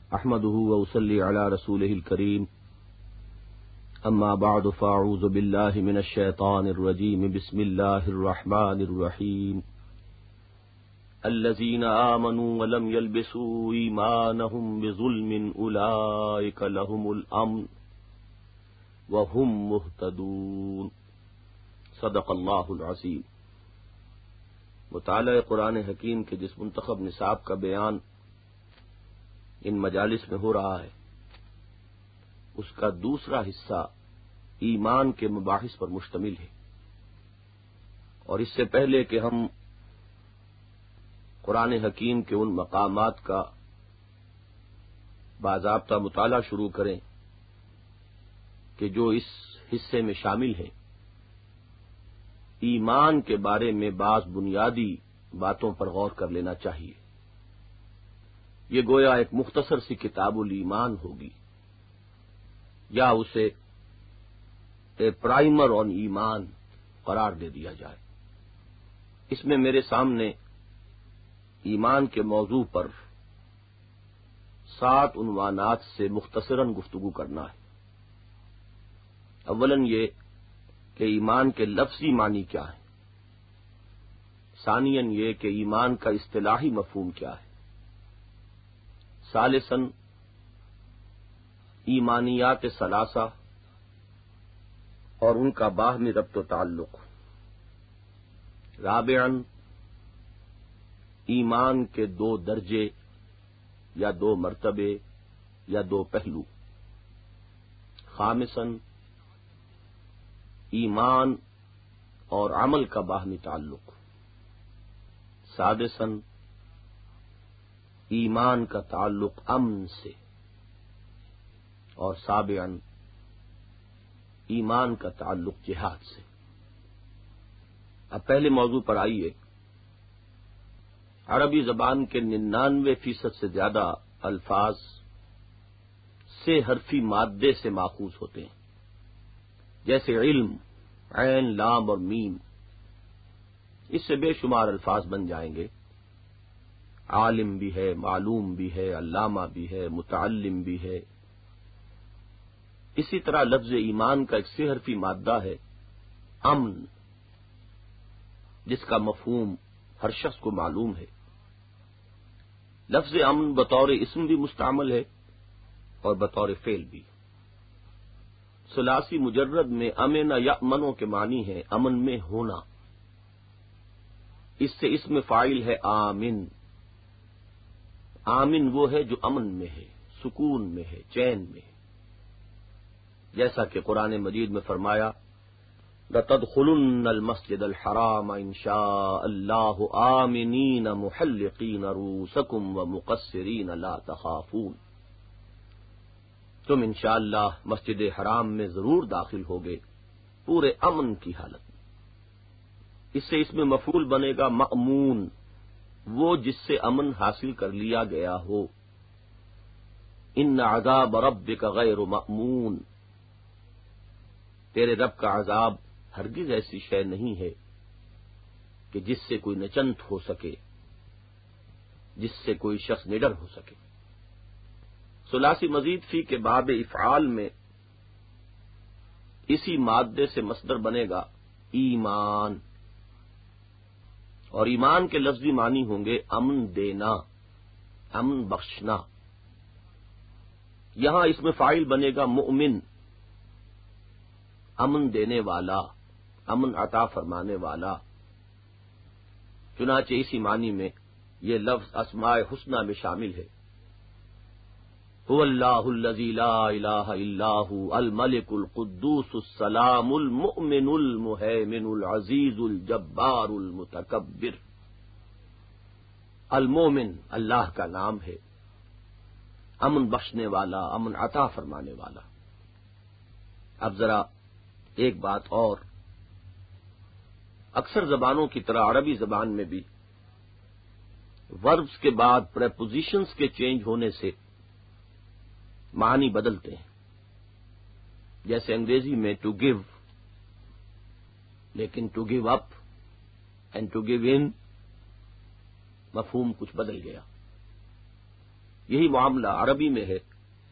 احمدہ واصلی علی رسولہ الکریم اما بعد فاعوذ باللہ من الشیطان الرجیم بسم اللہ الرحمن الرحیم الذین آمنوا ولم يلبسوا ایمانهم بظلم اولئک لهم الامن وهم مہتدون۔ صدق اللہ العظیم۔ مطالعہ قرآن حکیم کے جس منتخب نصاب کا بیان ان مجالس میں ہو رہا ہے، اس کا دوسرا حصہ ایمان کے مباحث پر مشتمل ہے، اور اس سے پہلے کہ ہم قرآن حکیم کے ان مقامات کا باضابطہ مطالعہ شروع کریں کہ جو اس حصے میں شامل ہیں، ایمان کے بارے میں بعض بنیادی باتوں پر غور کر لینا چاہیے۔ یہ گویا ایک مختصر سی کتاب الایمان ہوگی، یا اسے اے پرائمر آن ایمان قرار دے دیا جائے۔ اس میں میرے سامنے ایمان کے موضوع پر 7 عنوانات سے مختصراً گفتگو کرنا ہے۔ اولاً یہ کہ ایمان کے لفظی معنی کیا ہے، ثانیاً یہ کہ ایمان کا اصطلاحی مفہوم کیا ہے، ثالثاً ایمانیات ثلاثہ اور ان کا باہمی ربط و تعلق، رابعاً ایمان کے 2 درجے یا 2 مرتبے یا 2 پہلو، خامساً ایمان اور عمل کا باہمی تعلق، سادساً ایمان کا تعلق امن سے، اور سابعاً ایمان کا تعلق جہاد سے۔ اب پہلے موضوع پر آئیے۔ عربی زبان کے 99% سے زیادہ الفاظ سے حرفی مادے سے ماخوذ ہوتے ہیں، جیسے علم، عین، لام اور میم۔ اس سے بے شمار الفاظ بن جائیں گے، عالم بھی ہے، معلوم بھی ہے، علامہ بھی ہے، متعلم بھی ہے۔ اسی طرح لفظ ایمان کا ایک 6 حرفی مادہ ہے، امن، جس کا مفہوم ہر شخص کو معلوم ہے۔ لفظ امن بطور اسم بھی مستعمل ہے اور بطور فعل بھی۔ ثلاثی مجرد میں امن یأمنوں کے معنی ہے امن میں ہونا۔ اس سے اسم فاعل ہے آمن۔ آمن وہ ہے جو امن میں ہے، سکون میں ہے، چین میں ہے، جیسا کہ قرآن مجید میں فرمایا لَتَدْخُلُنَّ الْمَسْجِدَ الْحَرَامَ إِنْ شَاءَ اللَّهُ آمِنِينَ مُحَلِّقِينَ رُؤُوسَكُمْ وَمُقَصِّرِينَ لَا تَخَافُونَ۔ تم انشاءاللہ مسجد حرام میں ضرور داخل ہوگے پورے امن کی حالت میں۔ اس سے اس میں مفعول بنے گا مأمون، وہ جس سے امن حاصل کر لیا گیا ہو۔ ان عذاب ربک غیر مأمون، تیرے رب کا عذاب ہرگز ایسی شے نہیں ہے کہ جس سے کوئی نچنت ہو سکے، جس سے کوئی شخص نڈر ہو سکے۔ ثلاثی مزید فی کے باب افعال میں اسی مادے سے مصدر بنے گا ایمان، اور ایمان کے لفظی معنی ہوں گے امن دینا، امن بخشنا۔ یہاں اس میں فاعل بنے گا مؤمن، امن دینے والا، امن عطا فرمانے والا۔ چنانچہ اسی معنی میں یہ لفظ اسماء حسنی میں شامل ہے۔ هو اللہ الذی لا الہ الا هو الملک القدوس السلام المؤمن المہیمن العزیز الجبار المتکبر۔ المومن اللہ کا نام ہے، امن بخشنے والا، امن عطا فرمانے والا۔ اب ذرا ایک بات اور، اکثر زبانوں کی طرح عربی زبان میں بھی وربز کے بعد پریپوزیشنز کے چینج ہونے سے معنی بدلتے ہیں، جیسے انگریزی میں ٹو گیو، لیکن to give up and to give in مفہوم کچھ بدل گیا۔ یہی معاملہ عربی میں ہے،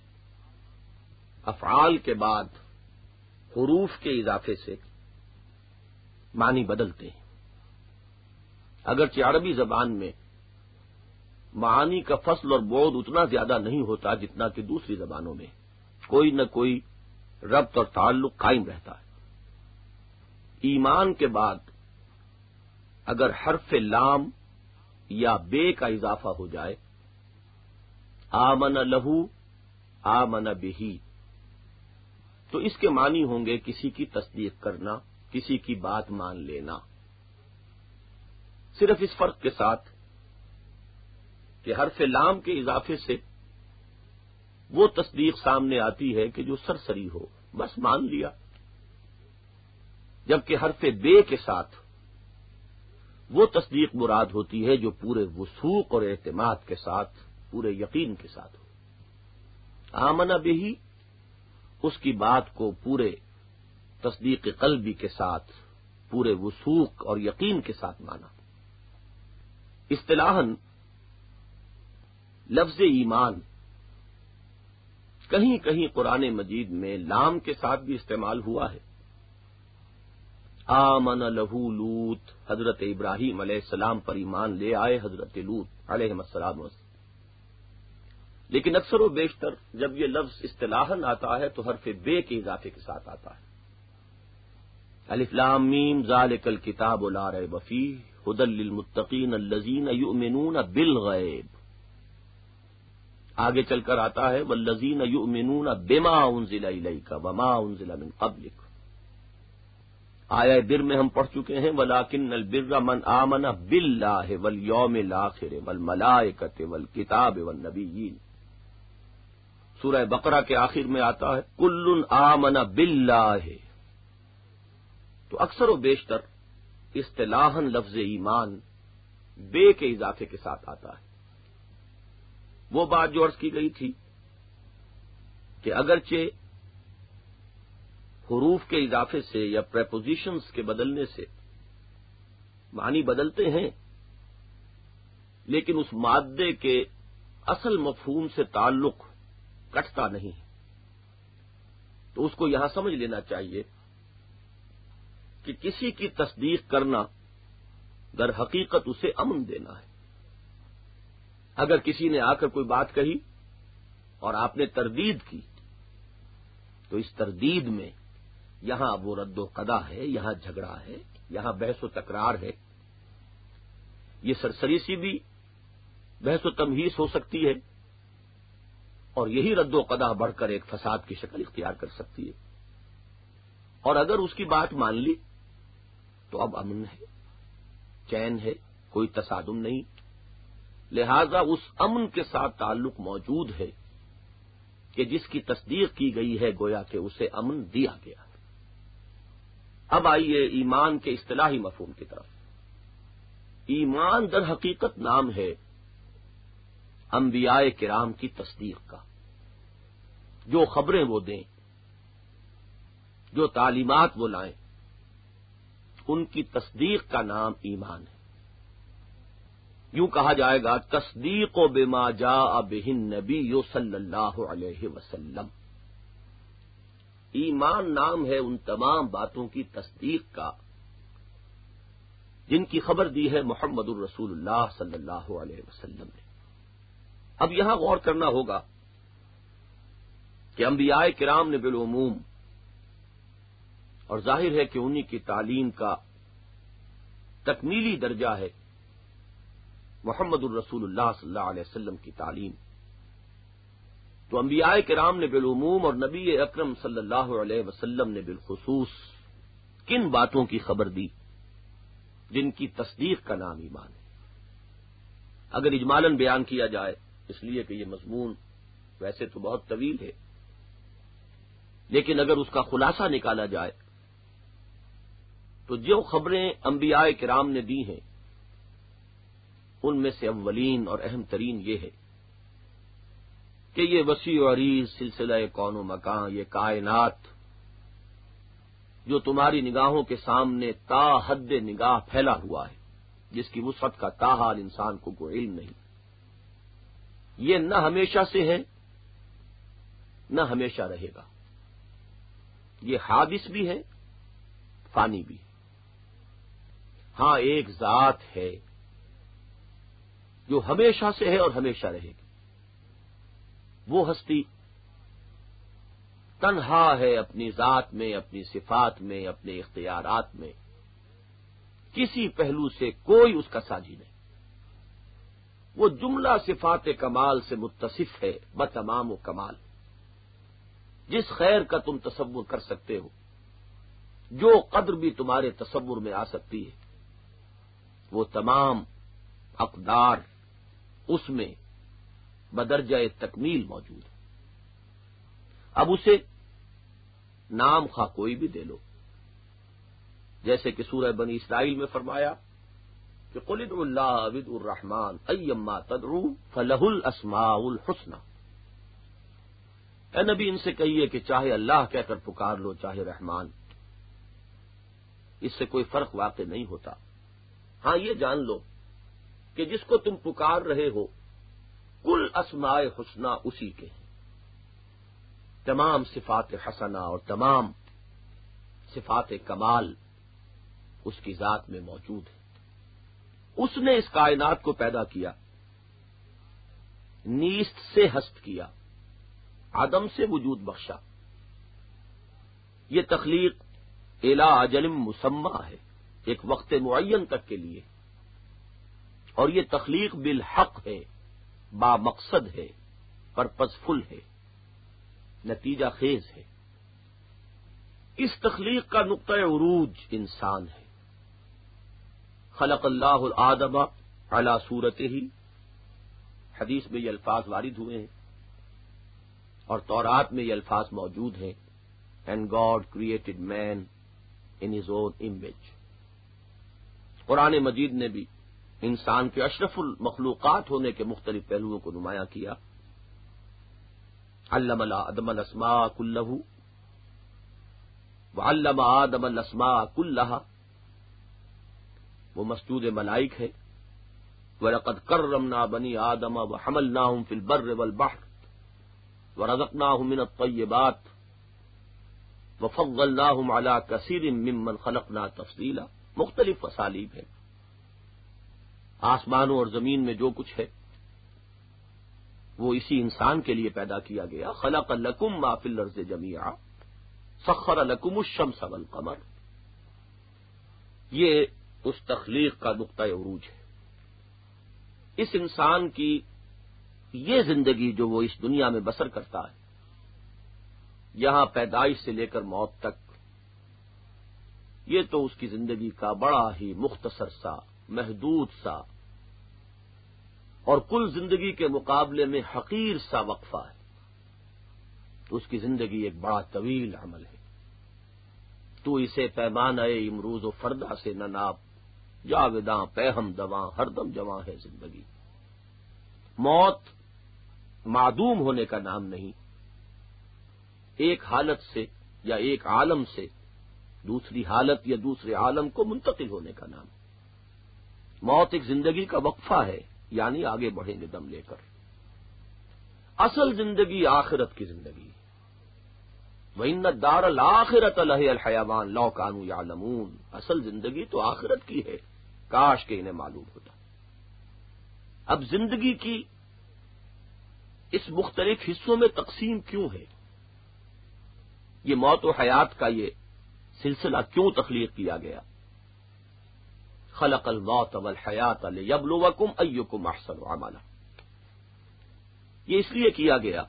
افعال کے بعد حروف کے اضافے سے معنی بدلتے ہیں۔ اگرچہ عربی زبان میں معانی کا فصل اور بعد اتنا زیادہ نہیں ہوتا جتنا کہ دوسری زبانوں میں، کوئی نہ کوئی ربط اور تعلق قائم رہتا ہے۔ ایمان کے بعد اگر حرف لام یا بے کا اضافہ ہو جائے، آمن لہو آمن بہی، تو اس کے معنی ہوں گے کسی کی تصدیق کرنا، کسی کی بات مان لینا، صرف اس فرق کے ساتھ کہ حرف لام کے اضافے سے وہ تصدیق سامنے آتی ہے کہ جو سرسری ہو، بس مان لیا، جبکہ حرف بے کے ساتھ وہ تصدیق مراد ہوتی ہے جو پورے وثوق اور اعتماد کے ساتھ، پورے یقین کے ساتھ ہو۔ آمنہ بہی، اس کی بات کو پورے تصدیق قلبی کے ساتھ، پورے وثوق اور یقین کے ساتھ مانا۔ اصطلاحاً لفظ ایمان کہیں کہیں قرآن مجید میں لام کے ساتھ بھی استعمال ہوا ہے۔ آمن لہو لوط، حضرت ابراہیم علیہ السلام پر ایمان لے آئے حضرت لوط علیہ السلام، لیکن اکثر و بیشتر جب یہ لفظ اصطلاحاً آتا ہے تو حرف بے کے اضافے کے ساتھ آتا ہے۔ الف لام میم ذالک الکتاب لا ریب فیہ ھدی للمتقین الذین یؤمنون بالغیب، آگے چل کر آتا ہے والذین یؤمنون بما انزل الیک وما انزل من قبلک۔ آیہ بر میں ہم پڑھ چکے ہیں ولکن البر من آمن باللہ والیوم الآخر والملائکۃ والکتاب والنبیین۔ سورہ بقرہ کے آخر میں آتا ہے کل آمن باللہ، تو اکثر و بیشتر اصطلاحاً لفظ ایمان بے کے اضافے کے ساتھ آتا ہے۔ وہ بات جو عرض کی گئی تھی کہ اگرچہ حروف کے اضافے سے یا پریپوزیشنز کے بدلنے سے معنی بدلتے ہیں، لیکن اس مادے کے اصل مفہوم سے تعلق کٹتا نہیں، تو اس کو یہاں سمجھ لینا چاہیے کہ کسی کی تصدیق کرنا در حقیقت اسے امن دینا ہے۔ اگر کسی نے آ کر کوئی بات کہی اور آپ نے تردید کی تو اس تردید میں یہاں وہ رد و قضا ہے، یہاں جھگڑا ہے، یہاں بحث و تکرار ہے، یہ سرسری سی بھی بحث و تمہیس ہو سکتی ہے، اور یہی رد و قضا بڑھ کر ایک فساد کی شکل اختیار کر سکتی ہے۔ اور اگر اس کی بات مان لی تو اب امن ہے، چین ہے، کوئی تصادم نہیں، لہذا اس امن کے ساتھ تعلق موجود ہے کہ جس کی تصدیق کی گئی ہے گویا کہ اسے امن دیا گیا ہے۔ اب آئیے ایمان کے اصطلاحی مفہوم کی طرف۔ ایمان در حقیقت نام ہے انبیاء کرام کی تصدیق کا، جو خبریں وہ دیں، جو تعلیمات وہ لائیں، ان کی تصدیق کا نام ایمان ہے۔ یوں کہا جائے گا تصدیق و بما جاء بہ النبی صلی اللہ علیہ وسلم۔ ایمان نام ہے ان تمام باتوں کی تصدیق کا جن کی خبر دی ہے محمد الرسول اللہ صلی اللہ علیہ وسلم نے۔ اب یہاں غور کرنا ہوگا کہ انبیاء کرام نے بالعموم، اور ظاہر ہے کہ انہی کی تعلیم کا تکمیلی درجہ ہے محمد الرسول اللہ صلی اللہ علیہ وسلم کی تعلیم، تو انبیاء کرام نے بالعموم اور نبی اکرم صلی اللہ علیہ وسلم نے بالخصوص کن باتوں کی خبر دی جن کی تصدیق کا نام ایمان ہے؟ اگر اجمالاً بیان کیا جائے، اس لیے کہ یہ مضمون ویسے تو بہت طویل ہے، لیکن اگر اس کا خلاصہ نکالا جائے تو جو خبریں انبیاء کرام نے دی ہیں ان میں سے اولین اور اہم ترین یہ ہے کہ یہ وسیع و عریض سلسلہ کون و مکان، یہ کائنات جو تمہاری نگاہوں کے سامنے تا حد نگاہ پھیلا ہوا ہے، جس کی وسعت کا تاحال انسان کو کوئی علم نہیں، یہ نہ ہمیشہ سے ہے نہ ہمیشہ رہے گا، یہ حادث بھی ہے فانی بھی ہے۔ ہاں ایک ذات ہے جو ہمیشہ سے ہے اور ہمیشہ رہے گی، وہ ہستی تنہا ہے اپنی ذات میں، اپنی صفات میں، اپنے اختیارات میں، کسی پہلو سے کوئی اس کا ساجی نہیں، وہ جملہ صفات کمال سے متصف ہے بتمام و کمال، جس خیر کا تم تصور کر سکتے ہو، جو قدر بھی تمہارے تصور میں آ سکتی ہے، وہ تمام اقدار اس میں بدرجہ تکمیل موجود ہے۔ اب اسے نام خواہ کوئی بھی دے لو، جیسے کہ سورہ بنی اسرائیل میں فرمایا کہ قل ادعوا اللہ او ادعوا الرحمن ایما تدعوا فلہ الاسماء الحسنی۔ اے نبی ان سے کہیے کہ چاہے اللہ کہہ کر پکار لو چاہے رحمان، اس سے کوئی فرق واقع نہیں ہوتا۔ ہاں یہ جان لو کہ جس کو تم پکار رہے ہو کل اسماء حسنی اسی کے ہیں، تمام صفات حسنہ اور تمام صفات کمال اس کی ذات میں موجود ہے۔ اس نے اس کائنات کو پیدا کیا، نیست سے ہست کیا، عدم سے وجود بخشا۔ یہ تخلیق الی اجل مسمى ہے، ایک وقت معین تک کے لیے، اور یہ تخلیق بالحق ہے، با مقصد ہے، پرپز فل ہے، نتیجہ خیز ہے۔ اس تخلیق کا نقطہ عروج انسان ہے۔ خلق اللہ الآدم علی صورتہ، حدیث میں یہ الفاظ وارد ہوئے ہیں اور تورات میں یہ الفاظ موجود ہیں، and God created man in his own image. Quran Majeed نے بھی انسان کے اشرف المخلوقات ہونے کے مختلف پہلوؤں کو نمایاں کیا۔ علم آدم الاسماء کلہ وعلم آدم الاسماء کلہا، وہ مسجود ملائک ہے۔ وَلَقَدْ كَرَّمْنَا بَنِي آدَمَ وَحَمَلْنَاهُمْ فِي الْبَرِّ وَالْبَحْرِ وَرَزَقْنَاهُم مِّنَ الطَّيِّبَاتِ وَفَضَّلْنَاهُمْ عَلَىٰ كَثِيرٍ مِّمَّنْ خَلَقْنَا تَفْضِيلًا۔ مختلف اسالیب ہیں، آسمانوں اور زمین میں جو کچھ ہے وہ اسی انسان کے لیے پیدا کیا گیا۔ خلق لکم ما فی الارض جمیعا سخر لکم الشمس والقمر، یہ اس تخلیق کا نقطہ عروج ہے۔ اس انسان کی یہ زندگی جو وہ اس دنیا میں بسر کرتا ہے، یہاں پیدائش سے لے کر موت تک، یہ تو اس کی زندگی کا بڑا ہی مختصر سا، محدود سا اور کل زندگی کے مقابلے میں حقیر سا وقفہ ہے۔ تو اس کی زندگی ایک بڑا طویل عمل ہے۔ تو اسے پیمانہ امروز و فردا سے نہ ناپ، جاویداں پیہم دواں ہر دم جواں ہے زندگی۔ موت معدوم ہونے کا نام نہیں، ایک حالت سے یا ایک عالم سے دوسری حالت یا دوسرے عالم کو منتقل ہونے کا نام۔ موت ایک زندگی کا وقفہ ہے، یعنی آگے بڑھیں گے دم لے کر۔ اصل زندگی آخرت کی زندگی، وَإِنَّ الدَّارَ الْآخِرَةَ لَهِيَ الْحَيَوَانُ لَوْ كَانُوا يَعْلَمُونَ، اصل زندگی تو آخرت کی ہے، کاش کہ انہیں معلوم ہوتا۔ اب زندگی کی اس مختلف حصوں میں تقسیم کیوں ہے؟ یہ موت و حیات کا یہ سلسلہ کیوں تخلیق کیا گیا؟ خلق الموت والحیات لیبلوکم ایکم احسن عملا، یہ اس لیے کیا گیا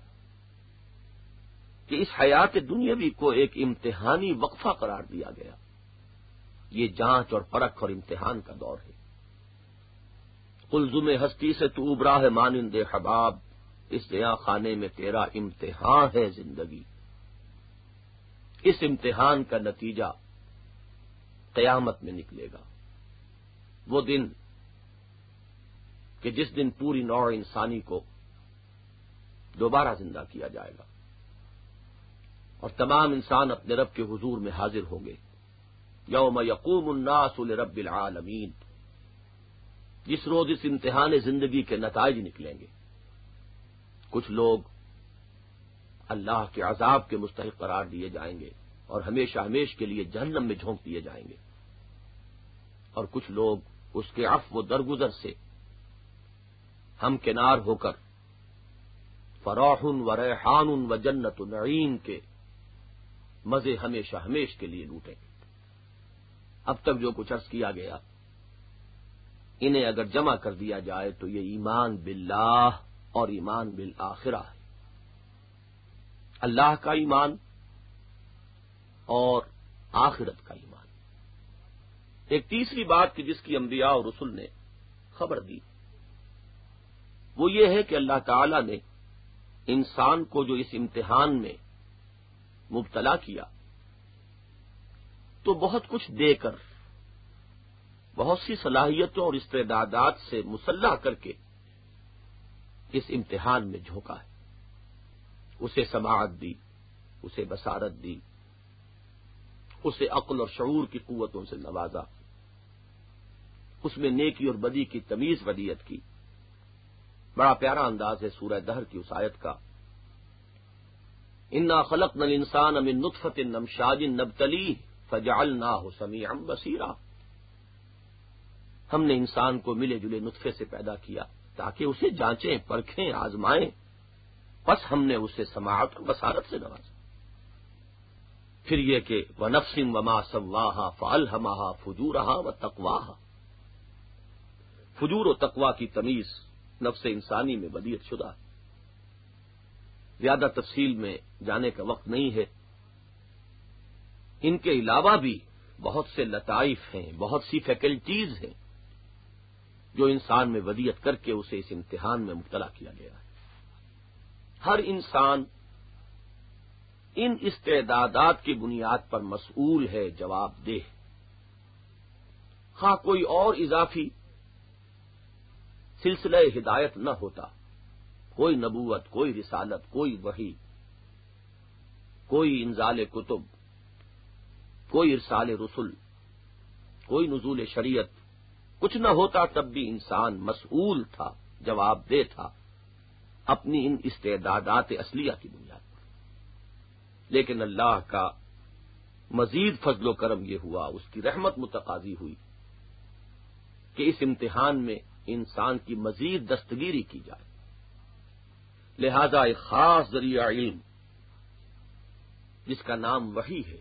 کہ اس حیات دنیاوی کو ایک امتحانی وقفہ قرار دیا گیا۔ یہ جانچ اور پرکھ اور امتحان کا دور ہے۔ قلزم ہستی سے تو ابرا ہے مانند حباب، اس دیاں خانے میں تیرا امتحان ہے زندگی۔ اس امتحان کا نتیجہ قیامت میں نکلے گا، وہ دن کہ جس دن پوری نوع انسانی کو دوبارہ زندہ کیا جائے گا اور تمام انسان اپنے رب کے حضور میں حاضر ہوں گے۔ یوم یقوم الناس لرب العالمین، جس روز اس امتحان زندگی کے نتائج نکلیں گے۔ کچھ لوگ اللہ کے عذاب کے مستحق قرار دیے جائیں گے اور ہمیشہ ہمیش کے لیے جہنم میں جھونک دیے جائیں گے، اور کچھ لوگ اس کے عفو و درگزر سے ہمکنار ہو کر فراح و ریحان و جنت نعیم کے مزے ہمیشہ ہمیش کے لیے لوٹیں گے۔ اب تک جو کچھ عرض کیا گیا، انہیں اگر جمع کر دیا جائے تو یہ ایمان باللہ اور ایمان بالآخرہ ہے، اللہ کا ایمان اور آخرت کا ایمان۔ ایک تیسری بات کہ جس کی انبیاء اور رسل نے خبر دی، وہ یہ ہے کہ اللہ تعالی نے انسان کو جو اس امتحان میں مبتلا کیا تو بہت کچھ دے کر، بہت سی صلاحیتوں اور استعدادات سے مسلح کر کے اس امتحان میں جھونکا ہے۔ اسے سماعت دی، اسے بصارت دی، اسے عقل اور شعور کی قوتوں سے نوازا، اس میں نیکی اور بدی کی تمیز ودیت کی۔ بڑا پیارا انداز ہے سورہ دہر کی اس آیت کا، انا خلقنا الانسان من نطفۃ امشاج نبتلیہ فجعلناہ سمیعا بصیرا۔ ہم نے انسان کو ملے جلے نطفے سے پیدا کیا تاکہ اسے جانچیں، پرکھیں، آزمائیں، بس ہم نے اسے سماعت اور بصارت سے نوازا۔ پھر یہ کہ وَنَفْسٍ وَمَا سَوَّاهَا فَأَلْهَمَهَا فُجُورَهَا وَتَقْوَاهَا، فجور و تقویٰ کی تمیز نفس انسانی میں ودیت شدہ ہے۔ زیادہ تفصیل میں جانے کا وقت نہیں ہے، ان کے علاوہ بھی بہت سے لطائف ہیں، بہت سی فیکلٹیز ہیں جو انسان میں ودیت کر کے اسے اس امتحان میں مبتلا کیا گیا ہے۔ ہر انسان ان استعدادات کی بنیاد پر مسئول ہے، جواب دہ، خواہ کوئی اور اضافی سلسلہ ہدایت نہ ہوتا، کوئی نبوت، کوئی رسالت، کوئی وحی، کوئی انزال کتب، کوئی ارسال رسل، کوئی نزول شریعت، کچھ نہ ہوتا تب بھی انسان مسئول تھا، جواب دہ تھا اپنی ان استعدادات اصلیہ کی بنیاد پر۔ لیکن اللہ کا مزید فضل و کرم یہ ہوا، اس کی رحمت متقاضی ہوئی کہ اس امتحان میں انسان کی مزید دستگیری کی جائے، لہذا ایک خاص ذریعہ علم جس کا نام وحی ہے،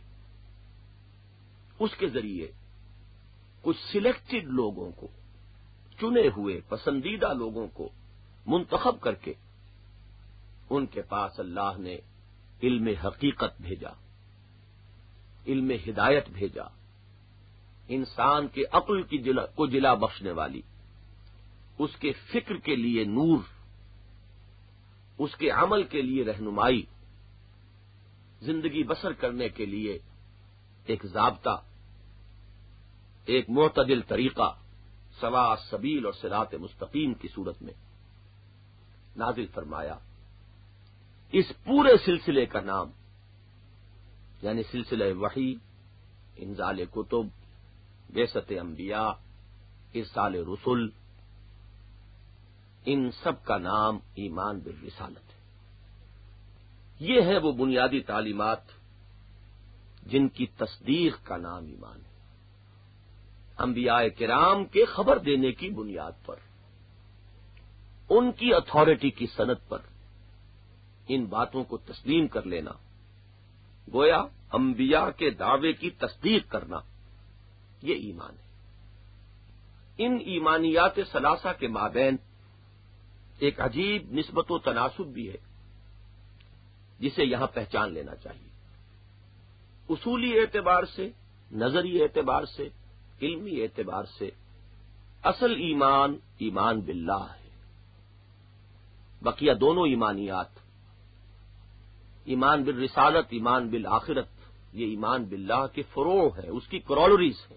اس کے ذریعے کچھ سلیکٹڈ لوگوں کو، چنے ہوئے پسندیدہ لوگوں کو منتخب کر کے ان کے پاس اللہ نے علم حقیقت بھیجا، علم ہدایت بھیجا، انسان کے عقل کو جلا بخشنے والی، اس کے فکر کے لیے نور، اس کے عمل کے لیے رہنمائی، زندگی بسر کرنے کے لیے ایک ضابطہ، ایک معتدل طریقہ، سواء السبیل اور صراط مستقیم کی صورت میں نازل فرمایا۔ اس پورے سلسلے کا نام یعنی سلسلہ وحی، انزال کتب، بعثت انبیاء، ارسال رسل، ان سب کا نام ایمان بالرسالت ہے۔ یہ ہے وہ بنیادی تعلیمات جن کی تصدیق کا نام ایمان ہے۔ انبیاء کرام کے خبر دینے کی بنیاد پر، ان کی اتھارٹی کی سند پر ان باتوں کو تسلیم کر لینا، گویا انبیاء کے دعوے کی تصدیق کرنا، یہ ایمان ہے۔ ان ایمانیات ثلاثہ کے مابین ایک عجیب نسبت و تناسب بھی ہے جسے یہاں پہچان لینا چاہیے۔ اصولی اعتبار سے، نظری اعتبار سے، علمی اعتبار سے اصل ایمان ایمان باللہ ہے۔ بقیہ دونوں ایمانیات، ایمان بالرسالت، ایمان بالآخرت، یہ ایمان باللہ کے فروع ہے، اس کی کرولریز ہیں۔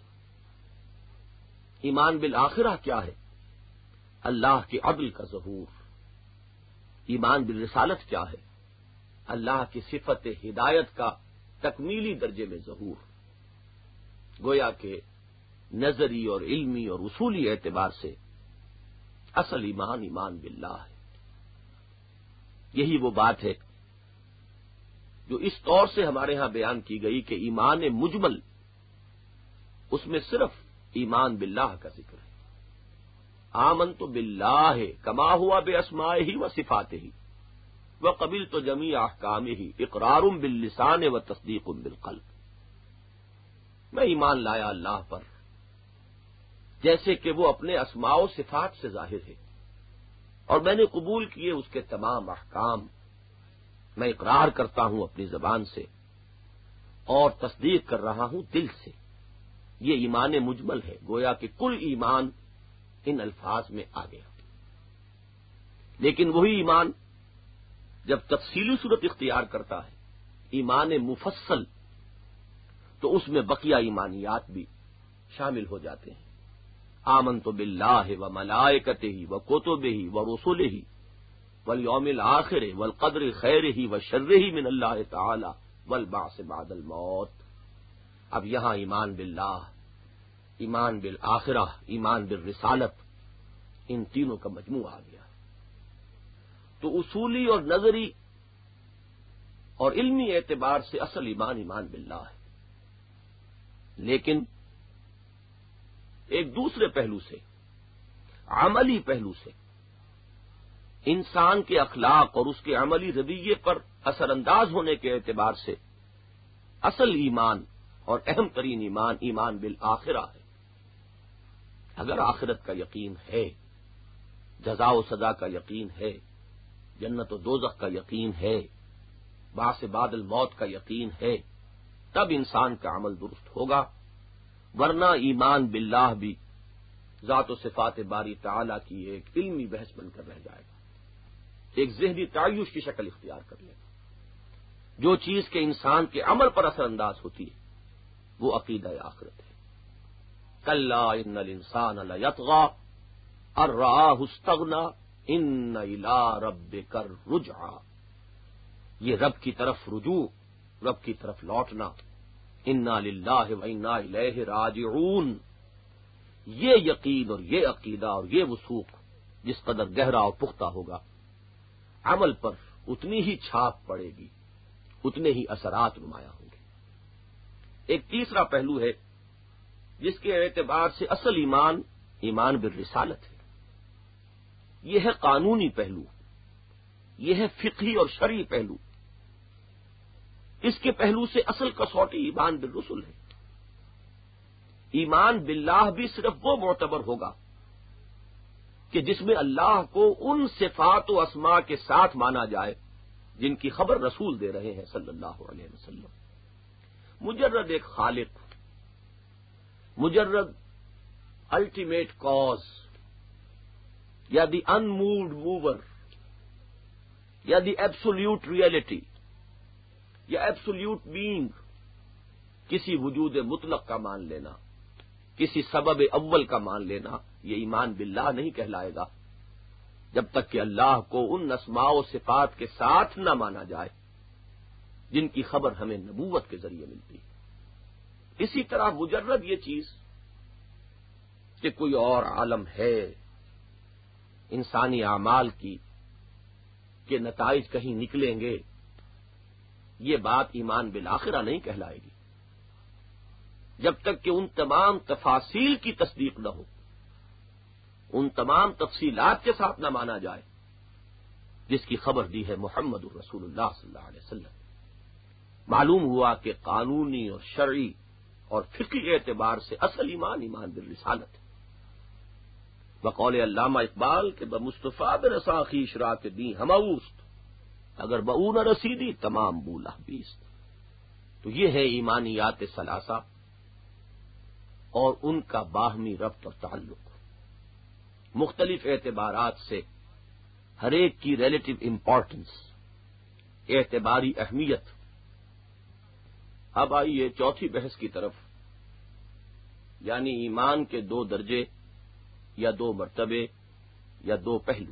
ایمان بالآخرہ کیا ہے؟ اللہ کے عدل کا ظہور۔ ایمان بالرسالت کیا ہے؟ اللہ کی صفت ہدایت کا تکمیلی درجے میں ظہور۔ گویا کہ نظری اور علمی اور اصولی اعتبار سے اصل ایمان ایمان باللہ ہے۔ یہی وہ بات ہے جو اس طور سے ہمارے ہاں بیان کی گئی کہ ایمان مجمل، اس میں صرف ایمان باللہ کا ذکر ہے۔ آمنت باللہ کما ہوا باسمائہ و صفاتہ وقبلت جمیع احکامہ اقرار باللسان و تصدیق بالقلب۔ میں ایمان لایا اللہ پر جیسے کہ وہ اپنے اسماء و صفات سے ظاہر ہے، اور میں نے قبول کیے اس کے تمام احکام، میں اقرار کرتا ہوں اپنی زبان سے اور تصدیق کر رہا ہوں دل سے۔ یہ ایمان مجمل ہے، گویا کہ کل ایمان ان الفاظ میں آ گیا۔ لیکن وہی ایمان جب تفصیلی صورت اختیار کرتا ہے، ایمان مفصل، تو اس میں بقیہ ایمانیات بھی شامل ہو جاتے ہیں۔ آمنت باللہ و ملائکتہ و کتبہ و رسلہ والیوم الآخر والقدر خیرہ و شرہ من اللہ تعالی والبعث بعد الموت۔ اب یہاں ایمان باللہ، ایمان بالآخرہ، ایمان بالرسالت، ان تینوں کا مجموعہ آ گیا۔ تو اصولی اور نظری اور علمی اعتبار سے اصل ایمان ایمان باللہ ہے، لیکن ایک دوسرے پہلو سے، عملی پہلو سے، انسان کے اخلاق اور اس کے عملی رویے پر اثر انداز ہونے کے اعتبار سے اصل ایمان اور اہم ترین ایمان ایمان بالآخرہ ہے۔ اگر آخرت کا یقین ہے، جزا و سزا کا یقین ہے، جنت و دوزخ کا یقین ہے، بعث بعد الموت کا یقین ہے، تب انسان کا عمل درست ہوگا، ورنہ ایمان باللہ بھی ذات و صفات باری تعالی کی ایک علمی بحث بن کر رہ جائے گا، ایک ذہنی تعیش کی شکل اختیار کر لے گا۔ جو چیز کے انسان کے عمل پر اثر انداز ہوتی ہے وہ عقیدہ آخرت ہے۔ کلا ان الانسان لیطغی ان رآہ استغنی ان الی ربک الرجعی۔ یہ رب کی طرف رجوع، رب کی طرف لوٹنا، انا للہ و انا الیہ راجعون، یہ یقین اور یہ عقیدہ اور یہ وثوق جس قدر گہرا اور پختہ ہوگا، عمل پر اتنی ہی چھاپ پڑے گی، اتنے ہی اثرات نمایاں ہوں گے۔ ایک تیسرا پہلو ہے جس کے اعتبار سے اصل ایمان ایمان بالرسالت ہے۔ یہ ہے قانونی پہلو، یہ ہے فقہی اور شرعی پہلو۔ اس کے پہلو سے اصل کسوٹی ایمان بالرسل ہے۔ ایمان باللہ بھی صرف وہ معتبر ہوگا کہ جس میں اللہ کو ان صفات و اسماء کے ساتھ مانا جائے جن کی خبر رسول دے رہے ہیں صلی اللہ علیہ وسلم۔ مجرد ایک خالق، مجرد الٹیمیٹ کاز یا دی ان مووڈ موور یا دی ایبسولیوٹ ریئلٹی یا ایبسولیوٹ بینگ، کسی وجود مطلق کا مان لینا، کسی سبب اول کا مان لینا، یہ ایمان باللہ نہیں کہلائے گا جب تک کہ اللہ کو ان اسماء و صفات کے ساتھ نہ مانا جائے جن کی خبر ہمیں نبوت کے ذریعے ملتی ہے۔ اسی طرح مجرد یہ چیز کہ کوئی اور عالم ہے انسانی اعمال کی، کہ نتائج کہیں نکلیں گے، یہ بات ایمان بالآخرہ نہیں کہلائے گی جب تک کہ ان تمام تفاصیل کی تصدیق نہ ہو، ان تمام تفصیلات کے ساتھ نہ مانا جائے جس کی خبر دی ہے محمد الرسول اللہ صلی اللہ علیہ وسلم۔ معلوم ہوا کہ قانونی اور شرعی اور فقہی اعتبار سے اصل ایمان ایمان بالرسالت ہے۔ بقول علامہ اقبال کہ بمصطفیٰ برساں خویش را کے دی ہماوست، اگر بہو نہ رسیدی تمام بولہ بیست۔ تو یہ ہے ایمانیات ثلاثہ اور ان کا باہمی ربط اور تعلق، مختلف اعتبارات سے ہر ایک کی ریلیٹو امپورٹنس، اعتباری اہمیت۔ اب آئیے چوتھی بحث کی طرف، یعنی ایمان کے دو درجے یا دو مرتبے یا دو پہلو۔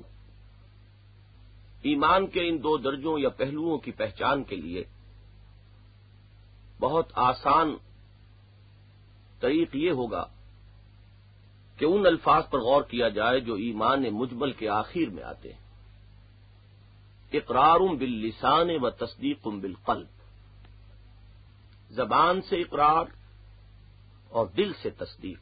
ایمان کے ان دو درجوں یا پہلوؤں کی پہچان کے لیے بہت آسان طریق یہ ہوگا کہ ان الفاظ پر غور کیا جائے جو ایمان مجمل کے آخر میں آتے ہیں۔ اقرار باللسان و تصدیق بالقلب، زبان سے اقرار اور دل سے تصدیق۔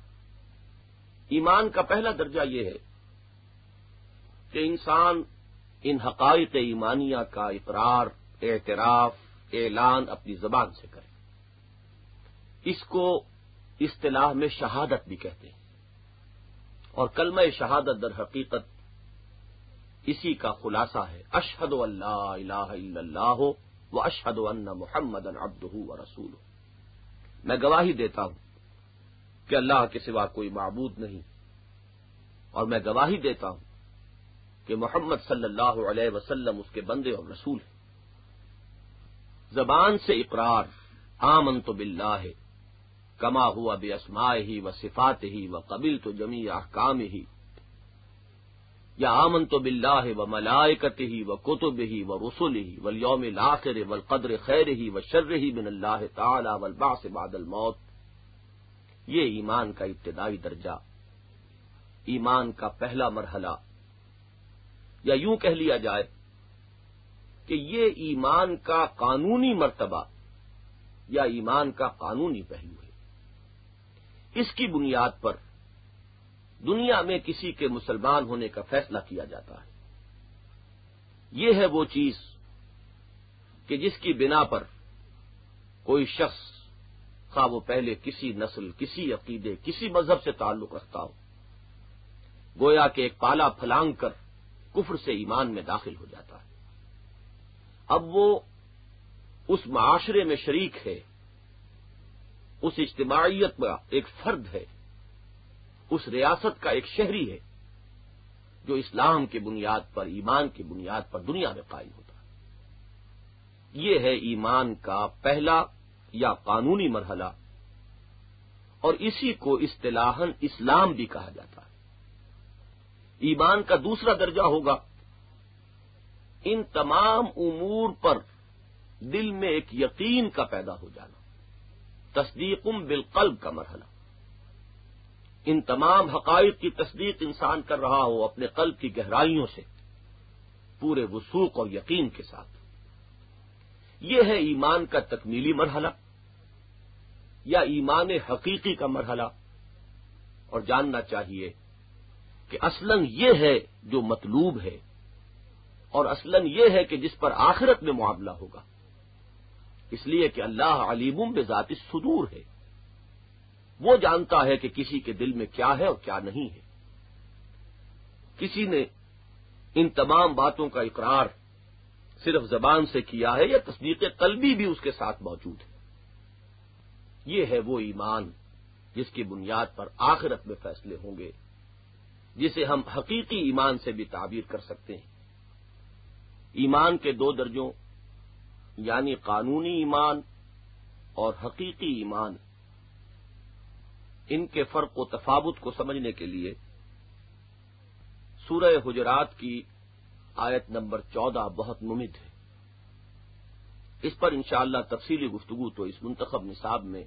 ایمان کا پہلا درجہ یہ ہے کہ انسان ان حقائق ایمانیہ کا اقرار، اعتراف، اعلان اپنی زبان سے کرے۔ اس کو اصطلاح میں شہادت بھی کہتے ہیں، اور کلمہ شہادت در حقیقت اسی کا خلاصہ ہے، اشہد ان لا الہ الا اللہ و اشہد ان محمدا عبدہ و رسولہ۔ میں گواہی دیتا ہوں کہ اللہ کے سوا کوئی معبود نہیں، اور میں گواہی دیتا ہوں کہ محمد صلی اللہ علیہ وسلم اس کے بندے اور رسول ہیں۔ زبان سے اقرار، آمنت باللہ کما ہوا باسمائہ و صفاتہ و قبلت جمیع احکامہ، یا آمنت باللہ و ملائکتہ و کتبہ و رسلہ والیوم الآخر والقدر خیرہ و شرہ من اللہ تعالی والبعث بعد الموت۔ یہ ایمان کا ابتدائی درجہ، ایمان کا پہلا مرحلہ، یا یوں کہہ لیا جائے کہ یہ ایمان کا قانونی مرتبہ یا ایمان کا قانونی پہلو ہے۔ اس کی بنیاد پر دنیا میں کسی کے مسلمان ہونے کا فیصلہ کیا جاتا ہے۔ یہ ہے وہ چیز کہ جس کی بنا پر کوئی شخص، خواہ وہ پہلے کسی نسل، کسی عقیدے، کسی مذہب سے تعلق رکھتا ہو، گویا کہ ایک پالا پھلانگ کر کفر سے ایمان میں داخل ہو جاتا ہے۔ اب وہ اس معاشرے میں شریک ہے، اس اجتماعیت کا ایک فرد ہے، اس ریاست کا ایک شہری ہے جو اسلام کی بنیاد پر، ایمان کی بنیاد پر دنیا میں قائم ہوتا ہے۔ یہ ہے ایمان کا پہلا یا قانونی مرحلہ، اور اسی کو اصطلاحاً اسلام بھی کہا جاتا ہے۔ ایمان کا دوسرا درجہ ہوگا ان تمام امور پر دل میں ایک یقین کا پیدا ہو جانا، تصدیق بالقلب کا مرحلہ۔ ان تمام حقائق کی تصدیق انسان کر رہا ہو اپنے قلب کی گہرائیوں سے، پورے وثوق اور یقین کے ساتھ۔ یہ ہے ایمان کا تکمیلی مرحلہ یا ایمان حقیقی کا مرحلہ، اور جاننا چاہیے کہ اصلاً یہ ہے جو مطلوب ہے، اور اصلاً یہ ہے کہ جس پر آخرت میں معاملہ ہوگا، اس لیے کہ اللہ علیم بذات الصدور ہے، وہ جانتا ہے کہ کسی کے دل میں کیا ہے اور کیا نہیں ہے۔ کسی نے ان تمام باتوں کا اقرار صرف زبان سے کیا ہے یا تصدیق قلبی بھی اس کے ساتھ موجود ہے۔ یہ ہے وہ ایمان جس کی بنیاد پر آخرت میں فیصلے ہوں گے، جسے ہم حقیقی ایمان سے بھی تعبیر کر سکتے ہیں۔ ایمان کے دو درجوں یعنی قانونی ایمان اور حقیقی ایمان، ان کے فرق و تفاوت کو سمجھنے کے لیے سورہ حجرات کی آیت نمبر 14 بہت ممد ہے۔ اس پر انشاءاللہ تفصیلی گفتگو تو اس منتخب نصاب میں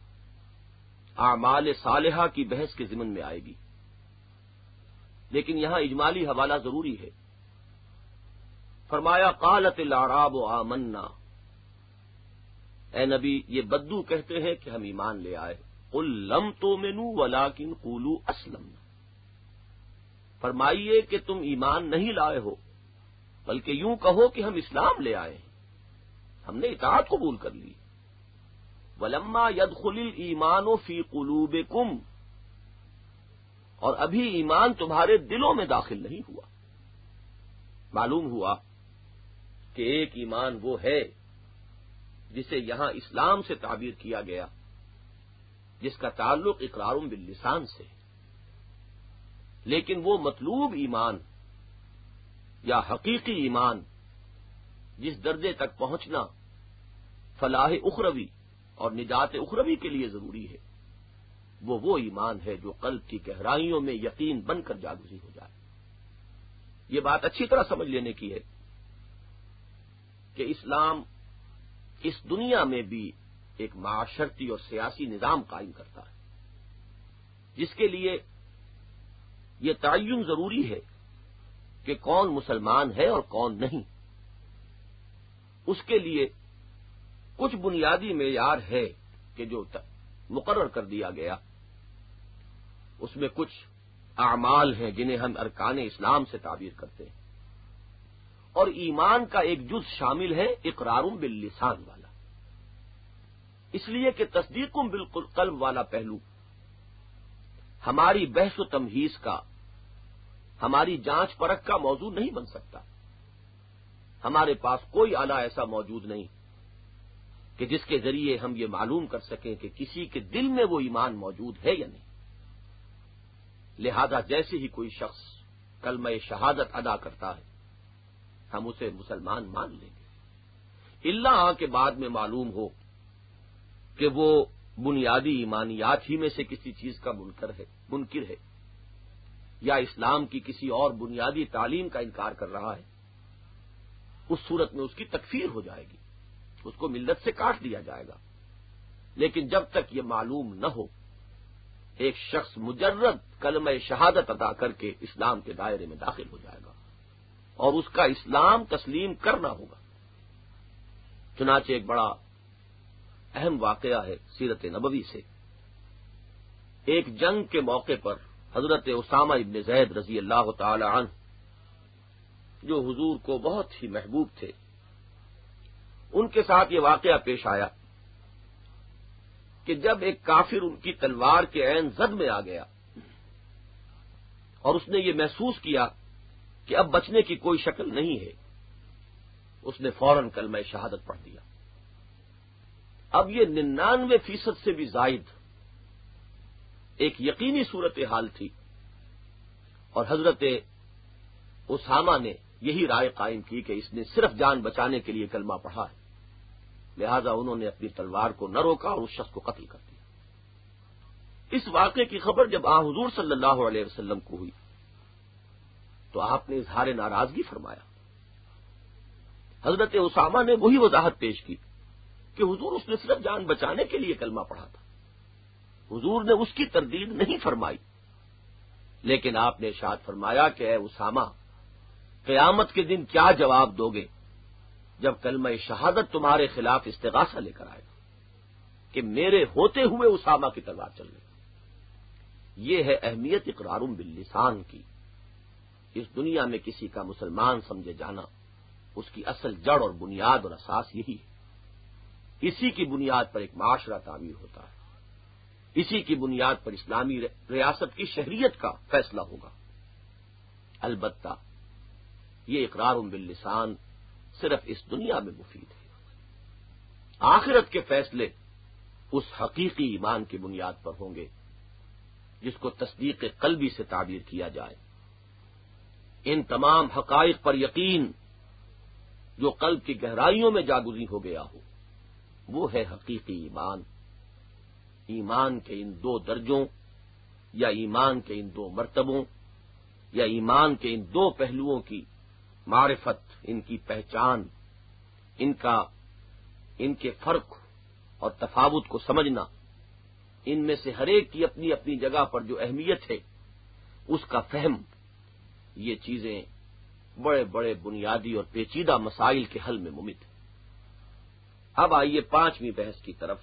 اعمال صالحہ کی بحث کے ضمن میں آئے گی، لیکن یہاں اجمالی حوالہ ضروری ہے۔ فرمایا قالت الاعراب آمنا، اے نبی یہ بدو کہتے ہیں کہ ہم ایمان لے آئے، قل لم تؤمنوا ولکن قولوا اسلمنا، فرمائیے کہ تم ایمان نہیں لائے ہو بلکہ یوں کہو کہ ہم اسلام لے آئے ہیں، ہم نے اطاعت قبول کر لی۔ ولما يدخل الایمان فی قلوبکم، اور ابھی ایمان تمہارے دلوں میں داخل نہیں ہوا۔ معلوم ہوا کہ ایک ایمان وہ ہے جسے یہاں اسلام سے تعبیر کیا گیا، جس کا تعلق اقرار باللسان سے، لیکن وہ مطلوب ایمان یا حقیقی ایمان جس درجے تک پہنچنا فلاح اخروی اور نجات اخروی کے لیے ضروری ہے، وہ ایمان ہے جو قلب کی گہرائیوں میں یقین بن کر جاگزی ہو جائے۔ یہ بات اچھی طرح سمجھ لینے کی ہے کہ اسلام اس دنیا میں بھی ایک معاشرتی اور سیاسی نظام قائم کرتا ہے، جس کے لیے یہ تعین ضروری ہے کہ کون مسلمان ہے اور کون نہیں۔ اس کے لیے کچھ بنیادی معیار ہے کہ جو مقرر کر دیا گیا، اس میں کچھ اعمال ہیں جنہیں ہم ارکان اسلام سے تعبیر کرتے ہیں، اور ایمان کا ایک جز شامل ہے اقرار باللسان والا، اس لیے کہ تصدیق بالقلب والا پہلو ہماری بحث و تمہیز کا، ہماری جانچ پرکھ کا موضوع نہیں بن سکتا۔ ہمارے پاس کوئی آلہ ایسا موجود نہیں کہ جس کے ذریعے ہم یہ معلوم کر سکیں کہ کسی کے دل میں وہ ایمان موجود ہے یا نہیں۔ لہذا جیسے ہی کوئی شخص کلمہ شہادت ادا کرتا ہے ہم اسے مسلمان مان لیں گے، الا کہ بعد میں معلوم ہو کہ وہ بنیادی ایمانیات ہی میں سے کسی چیز کا منکر ہے یا اسلام کی کسی اور بنیادی تعلیم کا انکار کر رہا ہے، اس صورت میں اس کی تکفیر ہو جائے گی، اس کو ملت سے کاٹ دیا جائے گا۔ لیکن جب تک یہ معلوم نہ ہو، ایک شخص مجرد کلمہ شہادت ادا کر کے اسلام کے دائرے میں داخل ہو جائے گا اور اس کا اسلام تسلیم کرنا ہوگا۔ چنانچہ ایک بڑا اہم واقعہ ہے سیرت نبوی سے، ایک جنگ کے موقع پر حضرت اسامہ ابن زید رضی اللہ تعالی عنہ، جو حضور کو بہت ہی محبوب تھے، ان کے ساتھ یہ واقعہ پیش آیا کہ جب ایک کافر ان کی تلوار کے عین زد میں آ گیا اور اس نے یہ محسوس کیا کہ اب بچنے کی کوئی شکل نہیں ہے، اس نے فوراً کلمہ شہادت پڑھ دیا۔ اب یہ 99% سے بھی زائد ایک یقینی صورتحال تھی، اور حضرت اسامہ نے یہی رائے قائم کی کہ اس نے صرف جان بچانے کے لیے کلمہ پڑھا ہے، لہذا انہوں نے اپنی تلوار کو نہ روکا اور اس شخص کو قتل کر دیا۔ اس واقعے کی خبر جب حضور صلی اللہ علیہ وسلم کو ہوئی تو آپ نے اظہار ناراضگی فرمایا۔ حضرت اسامہ نے وہی وضاحت پیش کی کہ حضور اس نے صرف جان بچانے کے لیے کلمہ پڑھا تھا، حضور نے اس کی تردید نہیں فرمائی، لیکن آپ نے ارشاد فرمایا کہ اے اسامہ، قیامت کے دن کیا جواب دو گے جب کلمہ شہادت تمہارے خلاف استغاثہ لے کر آئے گا کہ میرے ہوتے ہوئے اسامہ کی تلوار چل گئی۔ یہ ہے اہمیت اقرار باللسان کی۔ اس دنیا میں کسی کا مسلمان سمجھے جانا، اس کی اصل جڑ اور بنیاد اور اساس یہی ہے۔ اسی کی بنیاد پر ایک معاشرہ تعمیر ہوتا ہے، اسی کی بنیاد پر اسلامی ریاست کی شہریت کا فیصلہ ہوگا۔ البتہ یہ اقرار باللسان صرف اس دنیا میں مفید ہے، آخرت کے فیصلے اس حقیقی ایمان کی بنیاد پر ہوں گے جس کو تصدیق قلبی سے تعبیر کیا جائے۔ ان تمام حقائق پر یقین جو قلب کی گہرائیوں میں جاگزی ہو گیا ہو، وہ ہے حقیقی ایمان۔ ایمان کے ان دو درجوں یا ایمان کے ان دو مرتبوں یا ایمان کے ان دو پہلوؤں کی معرفت، ان کی پہچان، ان کے فرق اور تفاوت کو سمجھنا، ان میں سے ہر ایک کی اپنی اپنی جگہ پر جو اہمیت ہے اس کا فہم، یہ چیزیں بڑے بڑے بنیادی اور پیچیدہ مسائل کے حل میں ممت ہیں۔ اب آئیے 5ویں بحث کی طرف،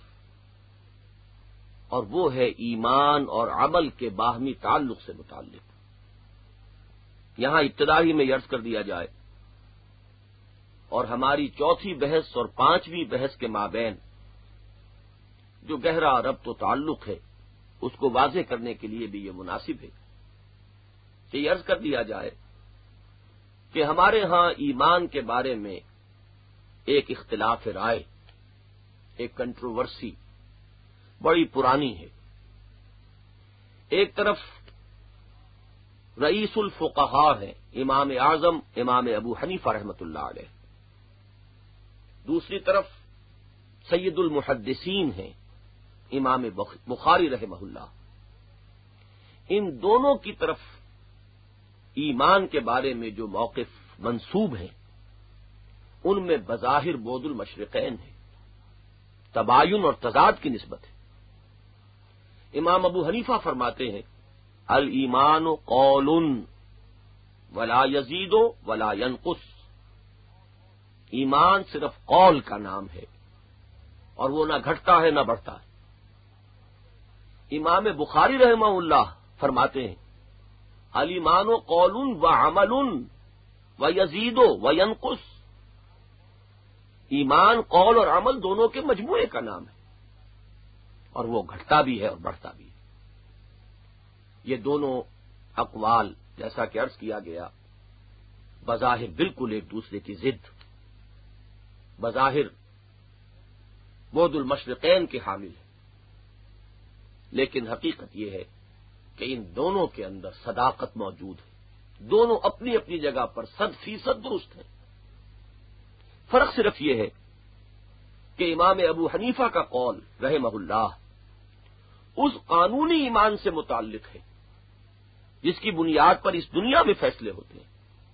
اور وہ ہے ایمان اور عمل کے باہمی تعلق سے متعلق۔ یہاں ابتدائی میں عرض کر دیا جائے اور ہماری 4تھی بحث اور 5ویں بحث کے مابین جو گہرا ربط و تعلق ہے اس کو واضح کرنے کے لیے بھی یہ مناسب ہے کہ یہ عرض کر دیا جائے کہ ہمارے ہاں ایمان کے بارے میں ایک اختلاف رائے، ایک کنٹروورسی بڑی پرانی ہے۔ ایک طرف رئیس الفقہاء ہیں امام اعظم امام ابو حنیفہ رحمۃ اللہ علیہ، دوسری طرف سید المحدثین ہیں امام بخاری رحمہ اللہ۔ ان دونوں کی طرف ایمان کے بارے میں جو موقف منسوب ہیں ان میں بظاہر بعد المشرقین ہے، تباین اور تضاد کی نسبت ہے۔ امام ابو حنیفہ فرماتے ہیں الایمان قول ولا یزید ولا ینقص، ایمان صرف قول کا نام ہے اور وہ نہ گھٹتا ہے نہ بڑھتا ہے۔ امام بخاری رحمہ اللہ فرماتے ہیں الایمان قول و عمل و یزید و ینقص، ایمان قول اور عمل دونوں کے مجموعے کا نام ہے اور وہ گھٹتا بھی ہے اور بڑھتا بھی ہے۔ یہ دونوں اقوال جیسا کہ عرض کیا گیا بظاہر بالکل ایک دوسرے کی ضد، بظاہر بعد المشرقین کے حامل ہے، لیکن حقیقت یہ ہے کہ ان دونوں کے اندر صداقت موجود ہے، دونوں اپنی اپنی جگہ پر 100% درست ہیں۔ فرق صرف یہ ہے کہ امام ابو حنیفہ کا قول رحمہ اللہ اس قانونی ایمان سے متعلق ہے جس کی بنیاد پر اس دنیا میں فیصلے ہوتے ہیں،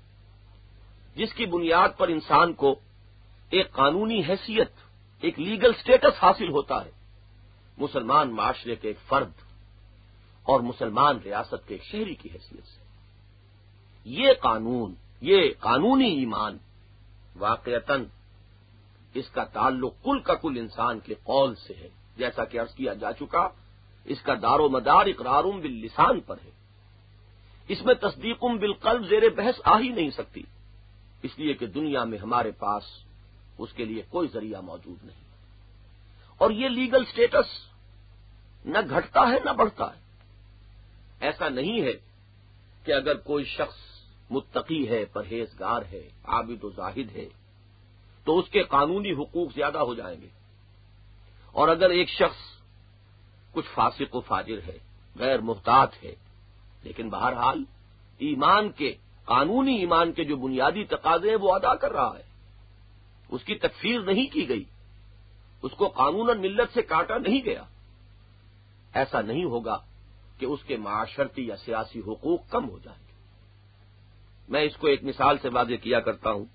جس کی بنیاد پر انسان کو ایک قانونی حیثیت، ایک لیگل سٹیٹس حاصل ہوتا ہے، مسلمان معاشرے کے ایک فرد اور مسلمان ریاست کے ایک شہری کی حیثیت سے۔ یہ قانون، یہ قانونی ایمان واقعتاً اس کا تعلق کل کا کل انسان کے قول سے ہے، جیسا کہ عرض کیا جا چکا، اس کا دار و مدار اقرار باللسان پر ہے، اس میں تصدیق بالقلب زیر بحث آ ہی نہیں سکتی، اس لیے کہ دنیا میں ہمارے پاس اس کے لیے کوئی ذریعہ موجود نہیں۔ اور یہ لیگل سٹیٹس نہ گھٹتا ہے نہ بڑھتا ہے۔ ایسا نہیں ہے کہ اگر کوئی شخص متقی ہے، پرہیزگار ہے، عابد و زاہد ہے تو اس کے قانونی حقوق زیادہ ہو جائیں گے، اور اگر ایک شخص کچھ فاسق و فاجر ہے، غیر محتاط ہے، لیکن بہرحال ایمان کے، قانونی ایمان کے جو بنیادی تقاضے ہیں وہ ادا کر رہا ہے، اس کی تکفیر نہیں کی گئی، اس کو قانوناً ملت سے کاٹا نہیں گیا، ایسا نہیں ہوگا کہ اس کے معاشرتی یا سیاسی حقوق کم ہو جائیں گے۔ میں اس کو ایک مثال سے واضح کیا کرتا ہوں،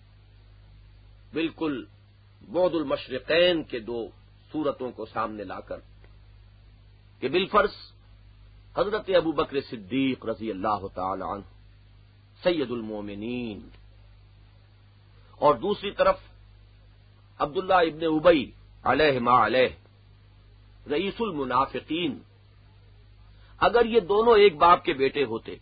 بالکل بعد المشرقین کے دو صورتوں کو سامنے لا کر کہ بالفرض حضرت ابو بکر صدیق رضی اللہ تعالی عنہ سید المومنین، اور دوسری طرف عبداللہ ابن ابی علیہ ما علیہ رئیس المنافقین، اگر یہ دونوں ایک باپ کے بیٹے ہوتے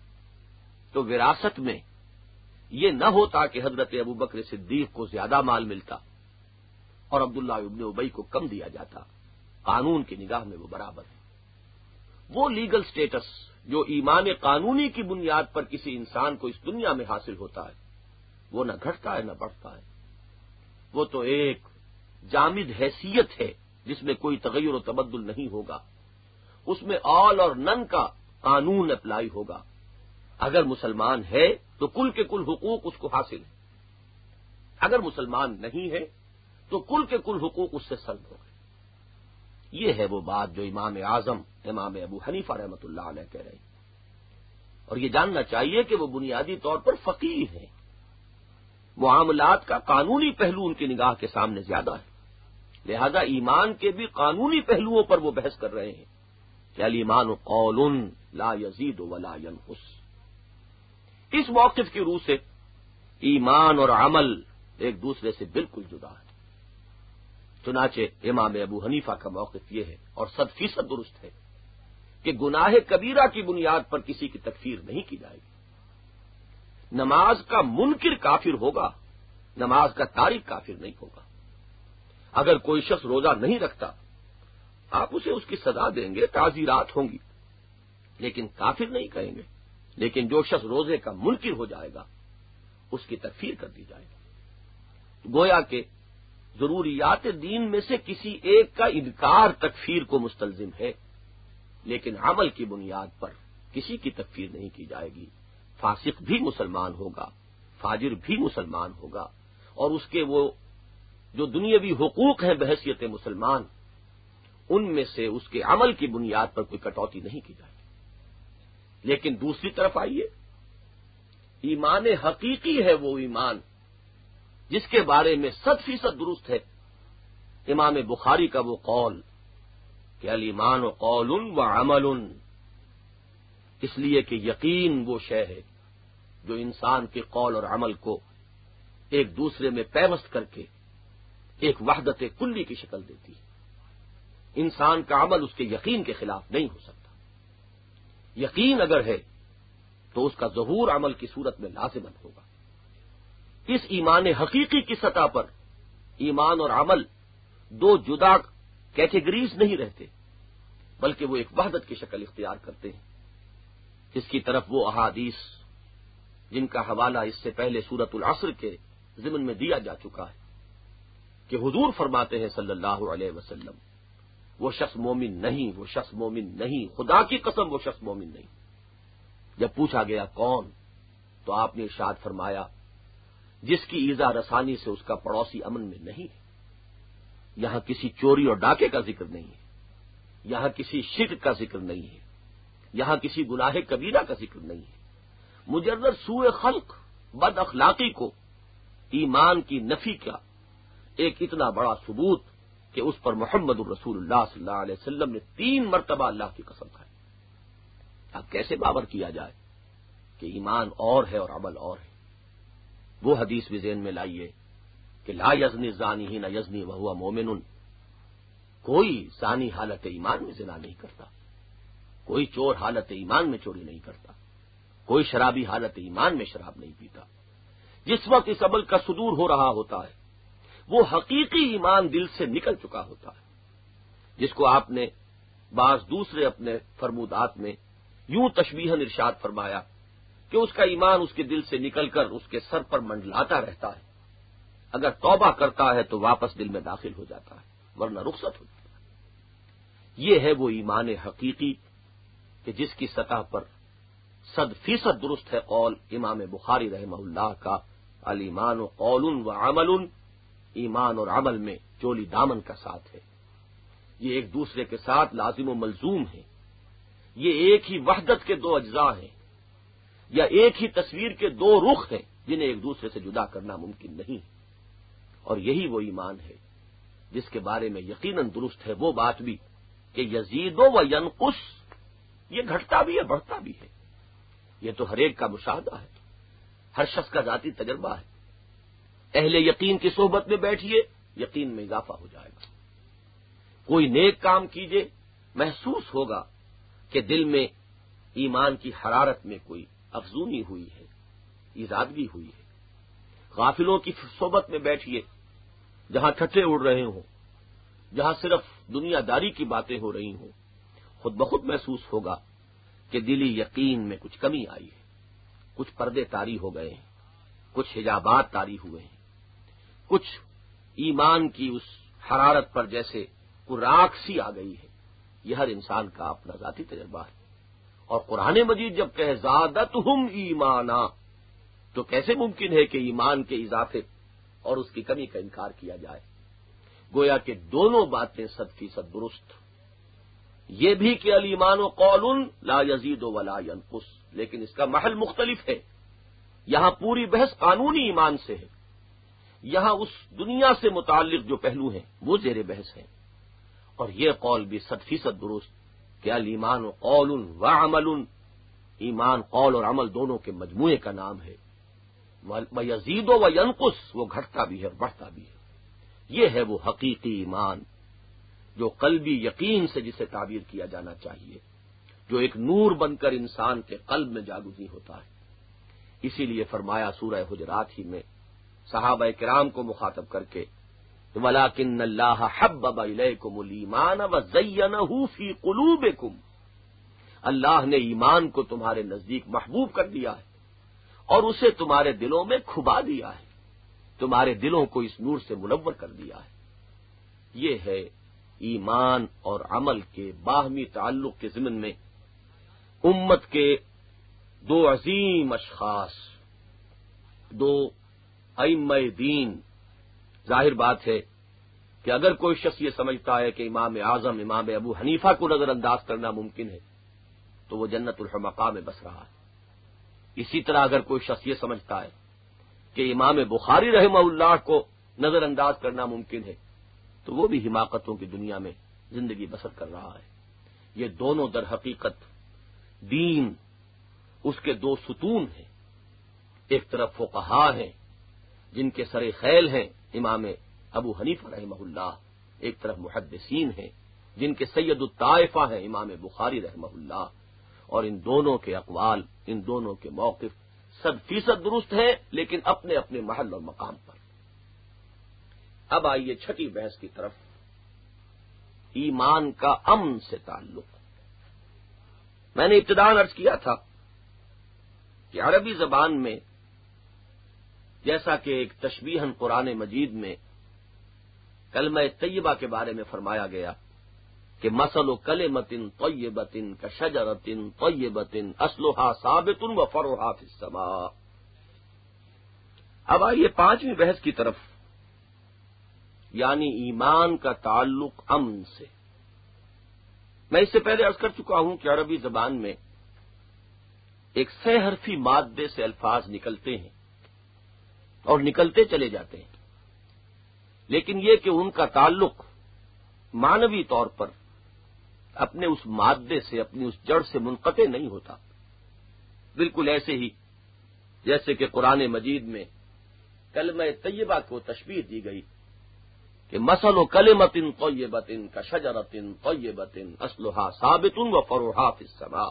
تو وراثت میں یہ نہ ہوتا کہ حضرت ابو بکر صدیق کو زیادہ مال ملتا اور عبداللہ ابن ابی کو کم دیا جاتا، قانون کی نگاہ میں وہ برابر ہے۔ وہ لیگل سٹیٹس جو ایمان قانونی کی بنیاد پر کسی انسان کو اس دنیا میں حاصل ہوتا ہے وہ نہ گھٹتا ہے نہ بڑھتا ہے، وہ تو ایک جامد حیثیت ہے جس میں کوئی تغیر و تبدل نہیں ہوگا، اس میں آل اور نن کا قانون اپلائی ہوگا۔ اگر مسلمان ہے تو کل کے کل حقوق اس کو حاصل ہیں، اگر مسلمان نہیں ہے تو کل کے کل حقوق اس سے سلب ہو گئے۔ یہ ہے وہ بات جو امام اعظم امام ابو حنیفہ رحمۃ اللہ علیہ کہہ رہے ہیں، اور یہ جاننا چاہیے کہ وہ بنیادی طور پر فقیہ ہیں، معاملات کا قانونی پہلو ان کی نگاہ کے سامنے زیادہ ہے، لہذا ایمان کے بھی قانونی پہلوؤں پر وہ بحث کر رہے ہیں کہ الایمان قول لا یزید ولا ینقص۔ اس موقف کی روح سے ایمان اور عمل ایک دوسرے سے بالکل جدا ہے۔ چنانچہ امام ابو حنیفہ کا موقف یہ ہے اور 100% درست ہے کہ گناہ کبیرہ کی بنیاد پر کسی کی تکفیر نہیں کی جائے گی۔ نماز کا منکر کافر ہوگا، نماز کا تارک کافر نہیں ہوگا۔ اگر کوئی شخص روزہ نہیں رکھتا آپ اسے اس کی سزا دیں گے، تعزیرات ہوں گی، لیکن کافر نہیں کہیں گے۔ لیکن جو شخص روزے کا منکر ہو جائے گا اس کی تکفیر کر دی جائے گی۔ گویا کہ ضروریات دین میں سے کسی ایک کا انکار تکفیر کو مستلزم ہے، لیکن عمل کی بنیاد پر کسی کی تکفیر نہیں کی جائے گی۔ فاسق بھی مسلمان ہوگا، فاجر بھی مسلمان ہوگا، اور اس کے وہ جو دنیاوی حقوق ہیں بحیثیت مسلمان، ان میں سے اس کے عمل کی بنیاد پر کوئی کٹوتی نہیں کی جائے گی۔ لیکن دوسری طرف آئیے، ایمان حقیقی ہے وہ ایمان جس کے بارے میں 100% درست ہے امام بخاری کا وہ قول کہ الایمان قول و عمل، اس لیے کہ یقین وہ شے ہے جو انسان کے قول اور عمل کو ایک دوسرے میں پیوست کر کے ایک وحدت کلی کی شکل دیتی ہے۔ انسان کا عمل اس کے یقین کے خلاف نہیں ہو سکتا۔ یقین اگر ہے تو اس کا ظہور عمل کی صورت میں لازماً ہوگا۔ اس ایمان حقیقی کی سطح پر ایمان اور عمل دو جدا کیٹیگریز نہیں رہتے، بلکہ وہ ایک وحدت کی شکل اختیار کرتے ہیں۔ اس کی طرف وہ احادیث جن کا حوالہ اس سے پہلے سورۃ العصر کے ضمن میں دیا جا چکا ہے کہ حضور فرماتے ہیں صلی اللہ علیہ وسلم، وہ شخص مومن نہیں، وہ شخص مومن نہیں، خدا کی قسم وہ شخص مومن نہیں۔ جب پوچھا گیا کون، تو آپ نے ارشاد فرمایا جس کی ایذا رسانی سے اس کا پڑوسی امن میں نہیں ہے۔ یہاں کسی چوری اور ڈاکے کا ذکر نہیں ہے، یہاں کسی شرک کا ذکر نہیں ہے، یہاں کسی گناہ کبیرہ کا ذکر نہیں ہے۔ مجرد سوء خلق، بد اخلاقی کو ایمان کی نفی کا ایک اتنا بڑا ثبوت کہ اس پر محمد الرسول اللہ صلی اللہ علیہ وسلم نے 3 مرتبہ اللہ کی قسم کھائی۔ اب کیسے باور کیا جائے کہ ایمان اور ہے اور عمل اور ہے؟ وہ حدیث بھی ذہن میں لائیے کہ لا یزنی الزانی حین یزنی وہو مومن، کوئی زانی حالت ایمان میں زنا نہیں کرتا، کوئی چور حالت ایمان میں چوری نہیں کرتا، کوئی شرابی حالت ایمان میں شراب نہیں پیتا۔ جس وقت اس عمل کا صدور ہو رہا ہوتا ہے وہ حقیقی ایمان دل سے نکل چکا ہوتا ہے، جس کو آپ نے بعض دوسرے اپنے فرمودات میں یوں تشبیہاً ارشاد فرمایا کہ اس کا ایمان اس کے دل سے نکل کر اس کے سر پر منڈلاتا رہتا ہے، اگر توبہ کرتا ہے تو واپس دل میں داخل ہو جاتا ہے، ورنہ رخصت ہو جاتا ہے۔ یہ ہے وہ ایمان حقیقی کہ جس کی سطح پر 100% درست ہے قول امام بخاری رحمہ اللہ کا، الایمان قول و عمل، ایمان اور عمل میں چولی دامن کا ساتھ ہے، یہ ایک دوسرے کے ساتھ لازم و ملزوم ہے، یہ ایک ہی وحدت کے 2 اجزاء ہیں، یا ایک ہی تصویر کے 2 رخ ہیں جنہیں ایک دوسرے سے جدا کرنا ممکن نہیں۔ اور یہی وہ ایمان ہے جس کے بارے میں یقیناً درست ہے وہ بات بھی کہ یزید و ینقص، یہ گھٹتا بھی ہے بڑھتا بھی ہے، یہ تو ہر ایک کا مشاہدہ ہے، ہر شخص کا ذاتی تجربہ ہے۔ اہل یقین کی صحبت میں بیٹھیے، یقین میں اضافہ ہو جائے گا۔ کوئی نیک کام کیجئے، محسوس ہوگا کہ دل میں ایمان کی حرارت میں کوئی افزونی ہوئی ہے، ایجادگی ہوئی ہے۔ غافلوں کی صحبت میں بیٹھیے، جہاں ٹھٹے اڑ رہے ہوں، جہاں صرف دنیا داری کی باتیں ہو رہی ہوں، خود بخود محسوس ہوگا کہ دلی یقین میں کچھ کمی آئی ہے، کچھ پردے طاری ہو گئے ہیں، کچھ حجابات طاری ہوئے ہیں، کچھ ایمان کی اس حرارت پر جیسے کوئی راکھ سی آ گئی ہے۔ یہ ہر انسان کا اپنا ذاتی تجربہ ہے۔ اور قرآن مجید جب کہے زادتہم ایمانا، تو کیسے ممکن ہے کہ ایمان کے اضافے اور اس کی کمی کا انکار کیا جائے؟ گویا کہ دونوں باتیں 100% درست، یہ بھی کہ الایمان قول لا یزید ولا ینقص، لیکن اس کا محل مختلف ہے۔ یہاں پوری بحث قانونی ایمان سے ہے، یہاں اس دنیا سے متعلق جو پہلو ہیں وہ زیر بحث ہیں۔ اور یہ قول بھی 100% درست کہ الایمان قول و عمل، ایمان قول اور عمل دونوں کے مجموعے کا نام ہے۔ وَيَزِيدُ وَيَنْقُصُ، وہ گھٹتا بھی ہے اور بڑھتا بھی ہے۔ یہ ہے وہ حقیقی ایمان جو قلبی یقین سے جسے تعبیر کیا جانا چاہیے، جو ایک نور بن کر انسان کے قلب میں جاگزی ہوتا ہے۔ اسی لیے فرمایا سورہ حجرات ہی میں صحابہ کرام کو مخاطب کر کے، وَلَٰكِنَّ اللَّهَ حَبَّبَ إِلَيْكُمُ الْإِيمَانَ وَزَيَّنَهُ فِي قُلُوبِكُمْ، اللہ نے ایمان کو تمہارے نزدیک محبوب کر دیا ہے اور اسے تمہارے دلوں میں کھبا دیا ہے، تمہارے دلوں کو اس نور سے منور کر دیا ہے۔ یہ ہے ایمان اور عمل کے باہمی تعلق کے ضمن میں امت کے 2 عظیم اشخاص، 2 ائمہ دین۔ ظاہر بات ہے کہ اگر کوئی شخص یہ سمجھتا ہے کہ امام اعظم امام ابو حنیفہ کو نظر انداز کرنا ممکن ہے تو وہ جنت الحمقاء میں بس رہا ہے۔ اسی طرح اگر کوئی شخص یہ سمجھتا ہے کہ امام بخاری رحمہ اللہ کو نظر انداز کرنا ممکن ہے تو وہ بھی حماقتوں کی دنیا میں زندگی بسر کر رہا ہے۔ یہ دونوں در حقیقت دین اس کے 2 ستون ہیں، ایک طرف فقہا ہیں جن کے سر خیل ہیں امام ابو حنیفہ رحمہ اللہ، ایک طرف محدثین ہیں جن کے سید الطائفہ ہیں امام بخاری رحمہ اللہ، اور ان دونوں کے اقوال، ان دونوں کے موقف 100% درست ہیں، لیکن اپنے اپنے محل اور مقام پر۔ اب آئیے چھٹی بحث کی طرف، ایمان کا امن سے تعلق۔ میں نے ابتداءً عرض کیا تھا کہ عربی زبان میں جیسا کہ ایک تشبیہاً قرآن مجید میں کلمہ طیبہ کے بارے میں فرمایا گیا کہ مثل کلمۃ طیبۃ کشجرۃ طیبۃ اصلھا ثابت وفرعھا فی السماء۔ اب آئیے پانچویں بحث کی طرف، یعنی ایمان کا تعلق امن سے۔ میں اس سے پہلے عرض کر چکا ہوں کہ عربی زبان میں ایک 6 حرفی مادے سے الفاظ نکلتے ہیں اور نکلتے چلے جاتے ہیں، لیکن یہ کہ ان کا تعلق معنوی طور پر اپنے اس مادے سے، اپنی اس جڑ سے منقطع نہیں ہوتا، بالکل ایسے ہی جیسے کہ قرآن مجید میں کلمہ طیبہ کو تشبیہ دی گئی کہ مثل کلمۃ طیبۃ کشجرۃ طیبۃ اصلھا ثابت وفرعھا فی السماء۔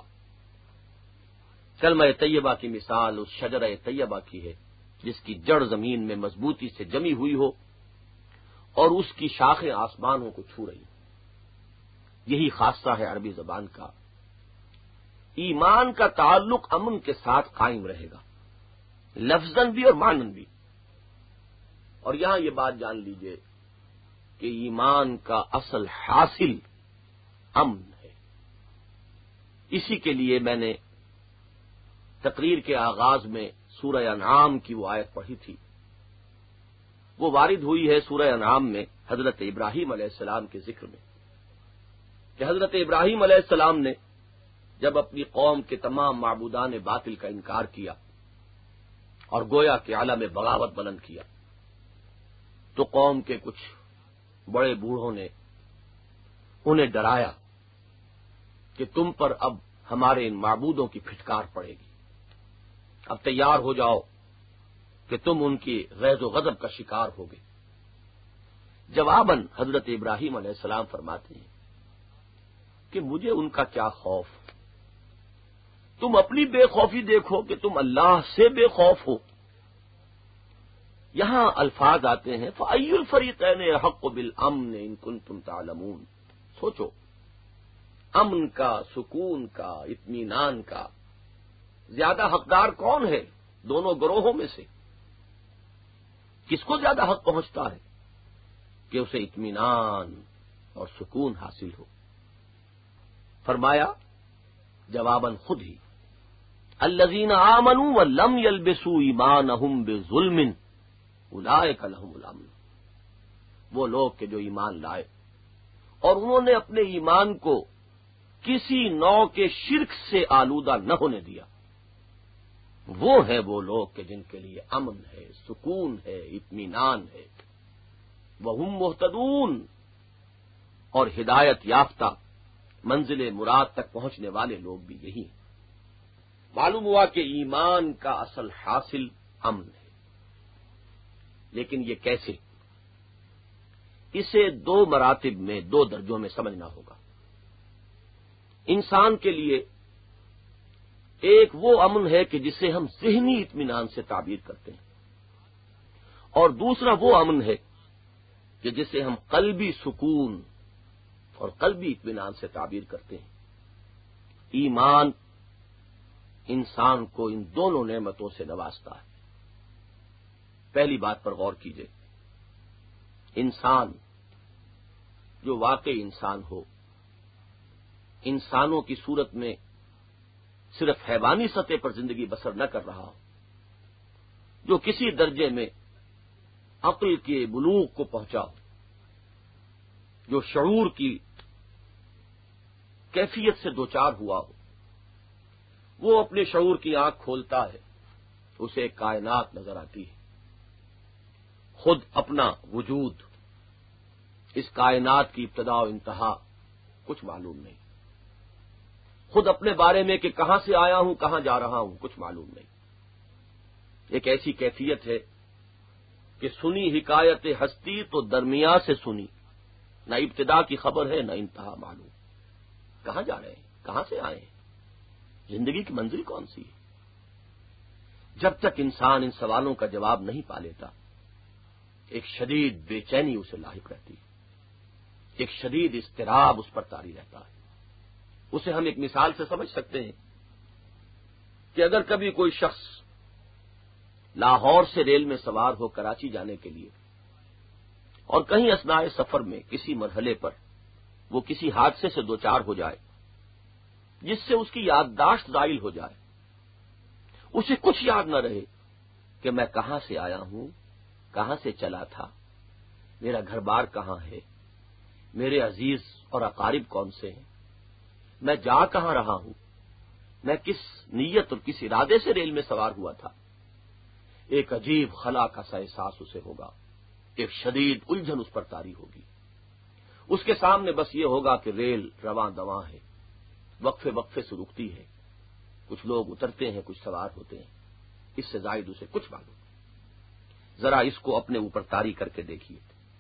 کلمہ طیبہ کی مثال اس شجرہ طیبہ کی ہے جس کی جڑ زمین میں مضبوطی سے جمی ہوئی ہو اور اس کی شاخیں آسمانوں کو چھو رہی۔ یہی خاصہ ہے عربی زبان کا، ایمان کا تعلق امن کے ساتھ قائم رہے گا، لفظاً بھی اور معنن بھی۔ اور یہاں یہ بات جان لیجئے کہ ایمان کا اصل حاصل امن ہے۔ اسی کے لیے میں نے تقریر کے آغاز میں سورہ انعام کی وہ آیت پڑھی تھی، وہ وارد ہوئی ہے سورہ انعام میں حضرت ابراہیم علیہ السلام کے ذکر میں، کہ حضرت ابراہیم علیہ السلام نے جب اپنی قوم کے تمام معبودان باطل کا انکار کیا اور گویا کہ عالم بغاوت بلند کیا، تو قوم کے کچھ بڑے بوڑھوں نے انہیں ڈرایا کہ تم پر اب ہمارے ان معبودوں کی پھٹکار پڑے گی، اب تیار ہو جاؤ کہ تم ان کی غیظ و غضب کا شکار ہوگے۔ جواباً حضرت ابراہیم علیہ السلام فرماتے ہیں کہ مجھے ان کا کیا خوف، تم اپنی بے خوفی دیکھو کہ تم اللہ سے بے خوف ہو۔ یہاں الفاظ آتے ہیں فَأَيُّ الْفَرِيقَيْنِ أَحَقُّ بِالْأَمْنِ إِن كُنتُمْ تَعْلَمُونَ۔ سوچو، امن کا، سکون کا، اطمینان کا زیادہ حقدار کون ہے دونوں گروہوں میں سے؟ کس کو زیادہ حق پہنچتا ہے کہ اسے اطمینان اور سکون حاصل ہو؟ فرمایا جواباً خود ہی الذین آمنوا ولم یلبسوا ایمانہم بظلم اولئک لہم الامن۔ وہ لوگ کہ جو ایمان لائے اور انہوں نے اپنے ایمان کو کسی نوع کے شرک سے آلودہ نہ ہونے دیا، وہ ہیں وہ لوگ کہ جن کے لیے امن ہے، سکون ہے، اطمینان ہے، وہم مہتدون، اور ہدایت یافتہ منزل مراد تک پہنچنے والے لوگ بھی یہی ہیں۔ معلوم ہوا کہ ایمان کا اصل حاصل امن ہے، لیکن یہ کیسے؟ اسے 2 مراتب میں، 2 درجوں میں سمجھنا ہوگا۔ انسان کے لیے ایک وہ امن ہے کہ جسے ہم ذہنی اطمینان سے تعبیر کرتے ہیں، اور دوسرا وہ امن ہے کہ جسے ہم قلبی سکون اور قلبی اطمینان سے تعبیر کرتے ہیں۔ ایمان انسان کو ان دونوں نعمتوں سے نوازتا ہے۔ پہلی بات پر غور کیجئے، انسان جو واقعی انسان ہو، انسانوں کی صورت میں صرف حیوانی سطح پر زندگی بسر نہ کر رہا ہو، جو کسی درجے میں عقل کے بلوغ کو پہنچا ہو، جو شعور کی کیفیت سے دوچار ہوا ہو، وہ اپنے شعور کی آنکھ کھولتا ہے، اسے کائنات نظر آتی ہے، خود اپنا وجود، اس کائنات کی ابتدا و انتہا کچھ معلوم نہیں، خود اپنے بارے میں کہ کہاں سے آیا ہوں، کہاں جا رہا ہوں، کچھ معلوم نہیں۔ ایک ایسی کیفیت ہے کہ سنی حکایت ہستی تو درمیان سے سنی، نہ ابتدا کی خبر ہے نہ انتہا معلوم۔ کہاں جا رہے ہیں، کہاں سے آئے ہیں، زندگی کی منزل کون سی ہے؟ جب تک انسان ان سوالوں کا جواب نہیں پا لیتا، ایک شدید بے چینی اسے لاحق رہتی ہے، ایک شدید اضطراب اس پر طاری رہتا ہے۔ اسے ہم ایک مثال سے سمجھ سکتے ہیں کہ اگر کبھی کوئی شخص لاہور سے ریل میں سوار ہو کراچی جانے کے لیے اور کہیں اثناء سفر میں کسی مرحلے پر وہ کسی حادثے سے دوچار ہو جائے جس سے اس کی یادداشت زائل ہو جائے، اسے کچھ یاد نہ رہے کہ میں کہاں سے آیا ہوں، کہاں سے چلا تھا، میرا گھر بار کہاں ہے، میرے عزیز اور اقارب کون سے ہیں، میں جا کہاں رہا ہوں، میں کس نیت اور کس ارادے سے ریل میں سوار ہوا تھا، ایک عجیب خلا کا سا احساس اسے ہوگا، ایک شدید الجھن اس پر طاری ہوگی۔ اس کے سامنے بس یہ ہوگا کہ ریل رواں دواں ہے، وقفے وقفے سے رکتی ہے، کچھ لوگ اترتے ہیں، کچھ سوار ہوتے ہیں، اس سے زائد اسے کچھ معلوم نہیں۔ ذرا اس کو اپنے اوپر طاری کر کے دیکھیے،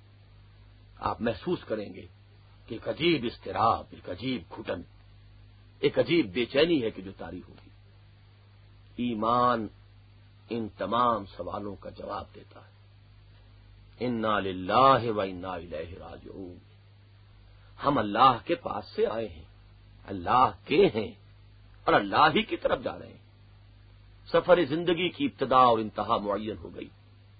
آپ محسوس کریں گے کہ ایک عجیب اضطراب، ایک عجیب گھٹن، ایک عجیب بے چینی ہے کہ جو طاری ہوگی۔ ایمان ان تمام سوالوں کا جواب دیتا ہے۔ انا للہ و انا الیہ راجعون، ہم اللہ کے پاس سے آئے ہیں، اللہ کے ہیں اور اللہ ہی کی طرف جا رہے ہیں۔ سفر زندگی کی ابتدا اور انتہا معین ہو گئی،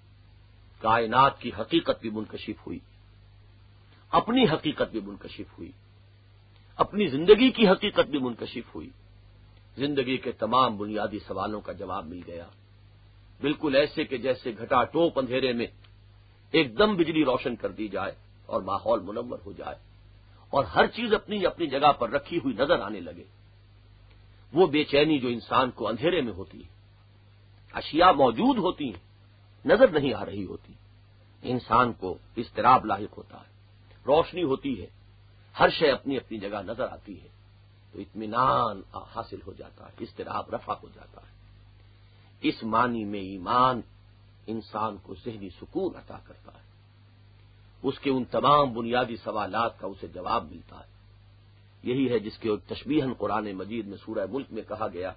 کائنات کی حقیقت بھی منکشف ہوئی، اپنی حقیقت بھی منکشف ہوئی، اپنی زندگی کی حقیقت بھی منکشف ہوئی، زندگی کے تمام بنیادی سوالوں کا جواب مل گیا، بالکل ایسے کہ جیسے گھٹا ٹوپ اندھیرے میں ایک دم بجلی روشن کر دی جائے اور ماحول منور ہو جائے اور ہر چیز اپنی اپنی جگہ پر رکھی ہوئی نظر آنے لگے۔ وہ بے چینی جو انسان کو اندھیرے میں ہوتی ہے، اشیاء موجود ہوتی ہیں نظر نہیں آ رہی ہوتی، انسان کو اضطراب لاحق ہوتا ہے۔ روشنی ہوتی ہے، ہر شے اپنی اپنی جگہ نظر آتی ہے تو اطمینان حاصل ہو جاتا ہے، اضطراب رفع ہو جاتا ہے۔ اس معنی میں ایمان انسان کو ذہنی سکون عطا کرتا ہے، اس کے ان تمام بنیادی سوالات کا اسے جواب ملتا ہے۔ یہی ہے جس کے تشبیہاً قرآن مجید میں سورہ ملک میں کہا گیا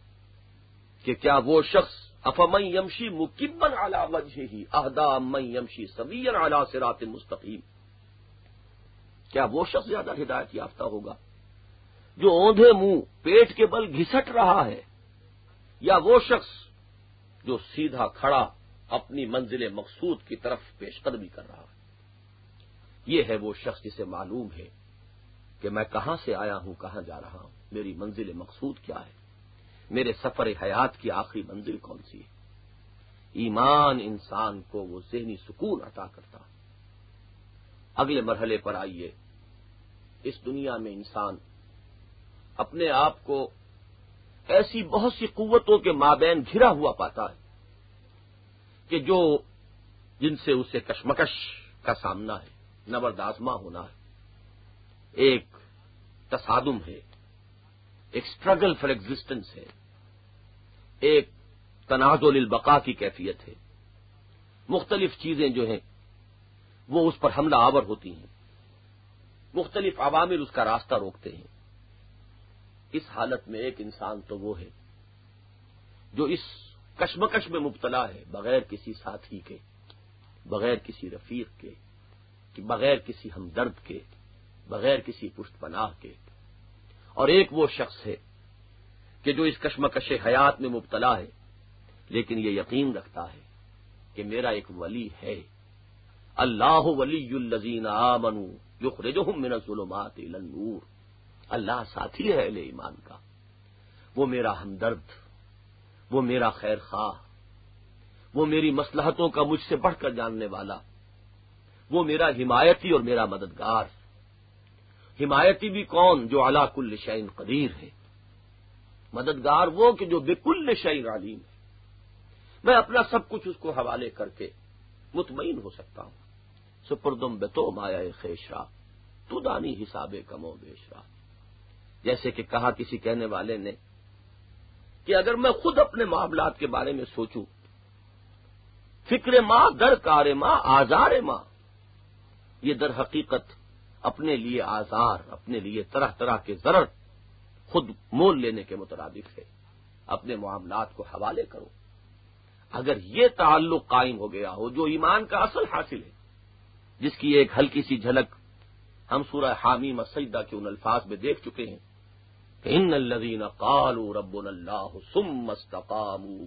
کہ کیا وہ شخص افمن یمشی مکبا علی وجہہ اہدی امن یمشی سویا علی صراط مستقیم، کیا وہ شخص زیادہ ہدایت یافتہ ہوگا جو اوندھے منہ پیٹ کے بل گھسٹ رہا ہے، یا وہ شخص جو سیدھا کھڑا اپنی منزل مقصود کی طرف پیش قدمی کر رہا ہے؟ یہ ہے وہ شخص جسے معلوم ہے کہ میں کہاں سے آیا ہوں، کہاں جا رہا ہوں، میری منزل مقصود کیا ہے، میرے سفر حیات کی آخری منزل کون سی ہے۔ ایمان انسان کو وہ ذہنی سکون عطا کرتا ہے۔ اگلے مرحلے پر آئیے، اس دنیا میں انسان اپنے آپ کو ایسی بہت سی قوتوں کے مابین گھرا ہوا پاتا ہے کہ جن سے اسے کشمکش کا سامنا ہے، نبرد آزما ہونا ہے، ایک تصادم ہے، ایک اسٹرگل فار ایگزسٹنس ہے، ایک تنازع للبقاء کی کیفیت ہے۔ مختلف چیزیں جو ہیں وہ اس پر حملہ آور ہوتی ہیں، مختلف عوامل اس کا راستہ روکتے ہیں۔ اس حالت میں ایک انسان تو وہ ہے جو اس کشمکش میں مبتلا ہے، بغیر کسی ساتھی کے، بغیر کسی رفیق کے، بغیر کسی ہمدرد کے، بغیر کسی پشت پناہ کے، اور ایک وہ شخص ہے کہ جو اس کشمکش حیات میں مبتلا ہے لیکن یہ یقین رکھتا ہے کہ میرا ایک ولی ہے، اللہ ولی الذین آمنوا یخرجہم من الظلمات الی النور، اللہ ساتھی ہے اہل ایمان کا، وہ میرا ہمدرد، وہ میرا خیر خواہ، وہ میری مصلحتوں کا مجھ سے بڑھ کر جاننے والا، وہ میرا حمایتی اور میرا مددگار۔ حمایتی بھی کون؟ جو علی کل شیء قدیر ہے، مددگار وہ کہ جو بکل شیء علیم ہے۔ میں اپنا سب کچھ اس کو حوالے کر کے مطمئن ہو سکتا ہوں۔ سپردم بتو مایا خیشرا تو دانی حساب کم و بیشرا، جیسے کہ کہا کسی کہنے والے نے کہ اگر میں خود اپنے معاملات کے بارے میں سوچوں فکر ماں در کار ماں آزار ماں، یہ در حقیقت اپنے لیے آزار، اپنے لیے طرح طرح کے ضرر خود مول لینے کے مترادف ہے۔ اپنے معاملات کو حوالے کرو۔ اگر یہ تعلق قائم ہو گیا ہو جو ایمان کا اصل حاصل ہے، جس کی ایک ہلکی سی جھلک ہم سورہ حامیم السجدہ کے ان الفاظ میں دیکھ چکے ہیں کہ ان الذین قالوا ربنا اللہ ثم استقاموا،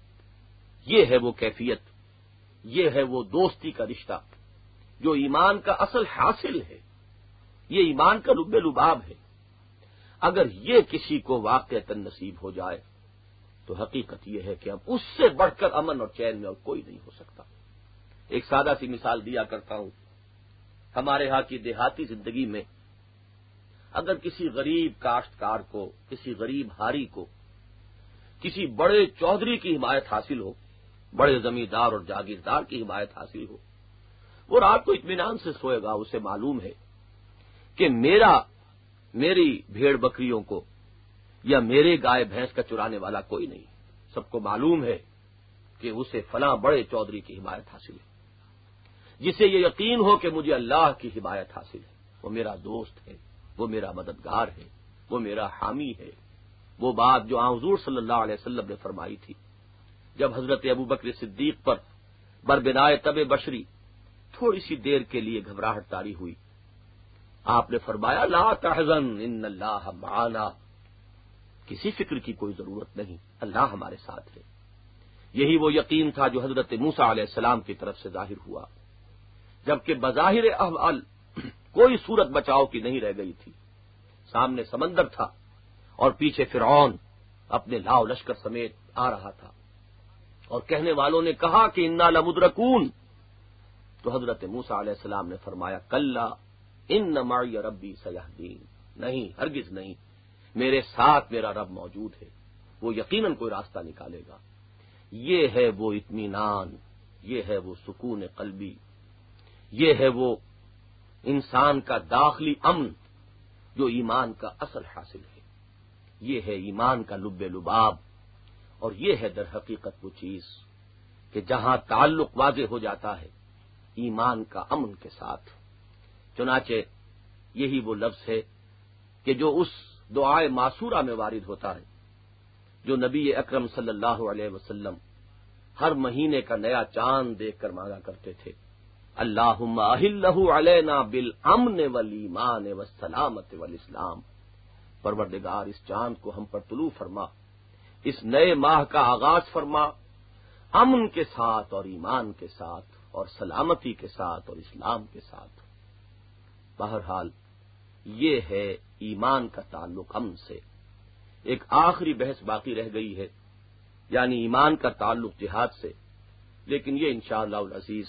یہ ہے وہ کیفیت، یہ ہے وہ دوستی کا رشتہ جو ایمان کا اصل حاصل ہے، یہ ایمان کا لب لباب ہے۔ اگر یہ کسی کو واقعتاً نصیب ہو جائے تو حقیقت یہ ہے کہ اب اس سے بڑھ کر امن اور چین میں اور کوئی نہیں ہو سکتا۔ ایک سادہ سی مثال دیا کرتا ہوں، ہمارے ہاں کی دیہاتی زندگی میں اگر کسی غریب کاشتکار کو، کسی غریب ہاری کو کسی بڑے چودھری کی حمایت حاصل ہو، بڑے زمیندار اور جاگیردار کی حمایت حاصل ہو، وہ رات کو اطمینان سے سوئے گا، اسے معلوم ہے کہ میری بھیڑ بکریوں کو یا میرے گائے بھینس کا چرانے والا کوئی نہیں، سب کو معلوم ہے کہ اسے فلاں بڑے چودھری کی حمایت حاصل ہے، جسے یہ یقین ہو کہ مجھے اللہ کی حمایت حاصل ہے، وہ میرا دوست ہے، وہ میرا مددگار ہے، وہ میرا حامی ہے۔ وہ بات جو حضور صلی اللہ علیہ وسلم نے فرمائی تھی جب حضرت ابوبکر صدیق پر بربنائے تب بشری تھوڑی سی دیر کے لیے گھبراہٹ طاری ہوئی، آپ نے فرمایا لا تحزن ان اللہ معنا، کسی فکر کی کوئی ضرورت نہیں، اللہ ہمارے ساتھ ہے۔ یہی وہ یقین تھا جو حضرت موسیٰ علیہ السلام کی طرف سے ظاہر ہوا، جبکہ بظاہر احوال کوئی صورت بچاؤ کی نہیں رہ گئی تھی۔ سامنے سمندر تھا اور پیچھے فرعون اپنے لاؤ لشکر سمیت آ رہا تھا، اور کہنے والوں نے کہا کہ انا لمدرکون، تو حضرت موسیٰ علیہ السلام نے فرمایا کلا ان معی ربی سیہدین، نہیں ہرگز نہیں، میرے ساتھ میرا رب موجود ہے، وہ یقیناً کوئی راستہ نکالے گا۔ یہ ہے وہ اطمینان، یہ ہے وہ سکون قلبی، یہ ہے وہ انسان کا داخلی امن جو ایمان کا اصل حاصل ہے، یہ ہے ایمان کا لب لباب، اور یہ ہے در حقیقت وہ چیز کہ جہاں تعلق واضح ہو جاتا ہے ایمان کا امن کے ساتھ۔ چنانچہ یہی وہ لفظ ہے کہ جو اس دعائے معصورہ میں وارد ہوتا ہے جو نبی اکرم صلی اللہ علیہ وسلم ہر مہینے کا نیا چاند دیکھ کر مانگا کرتے تھے، اللہم احلہ علینا بالامن والایمان والسلامت والاسلام، پروردگار اس چاند کو ہم پر طلوع فرما، اس نئے ماہ کا آغاز فرما امن کے ساتھ اور ایمان کے ساتھ اور سلامتی کے ساتھ اور اسلام کے ساتھ۔ بہرحال یہ ہے ایمان کا تعلق امن سے۔ ایک آخری بحث باقی رہ گئی ہے، یعنی ایمان کا تعلق جہاد سے، لیکن یہ انشاءاللہ العزیز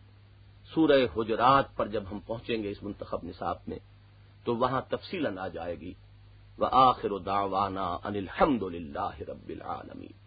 سورہ حجرات پر جب ہم پہنچیں گے اس منتخب نصاب میں تو وہاں تفصیلاً آ جائے گی۔ وآخر دعوانا ان الحمد للہ رب العالمین۔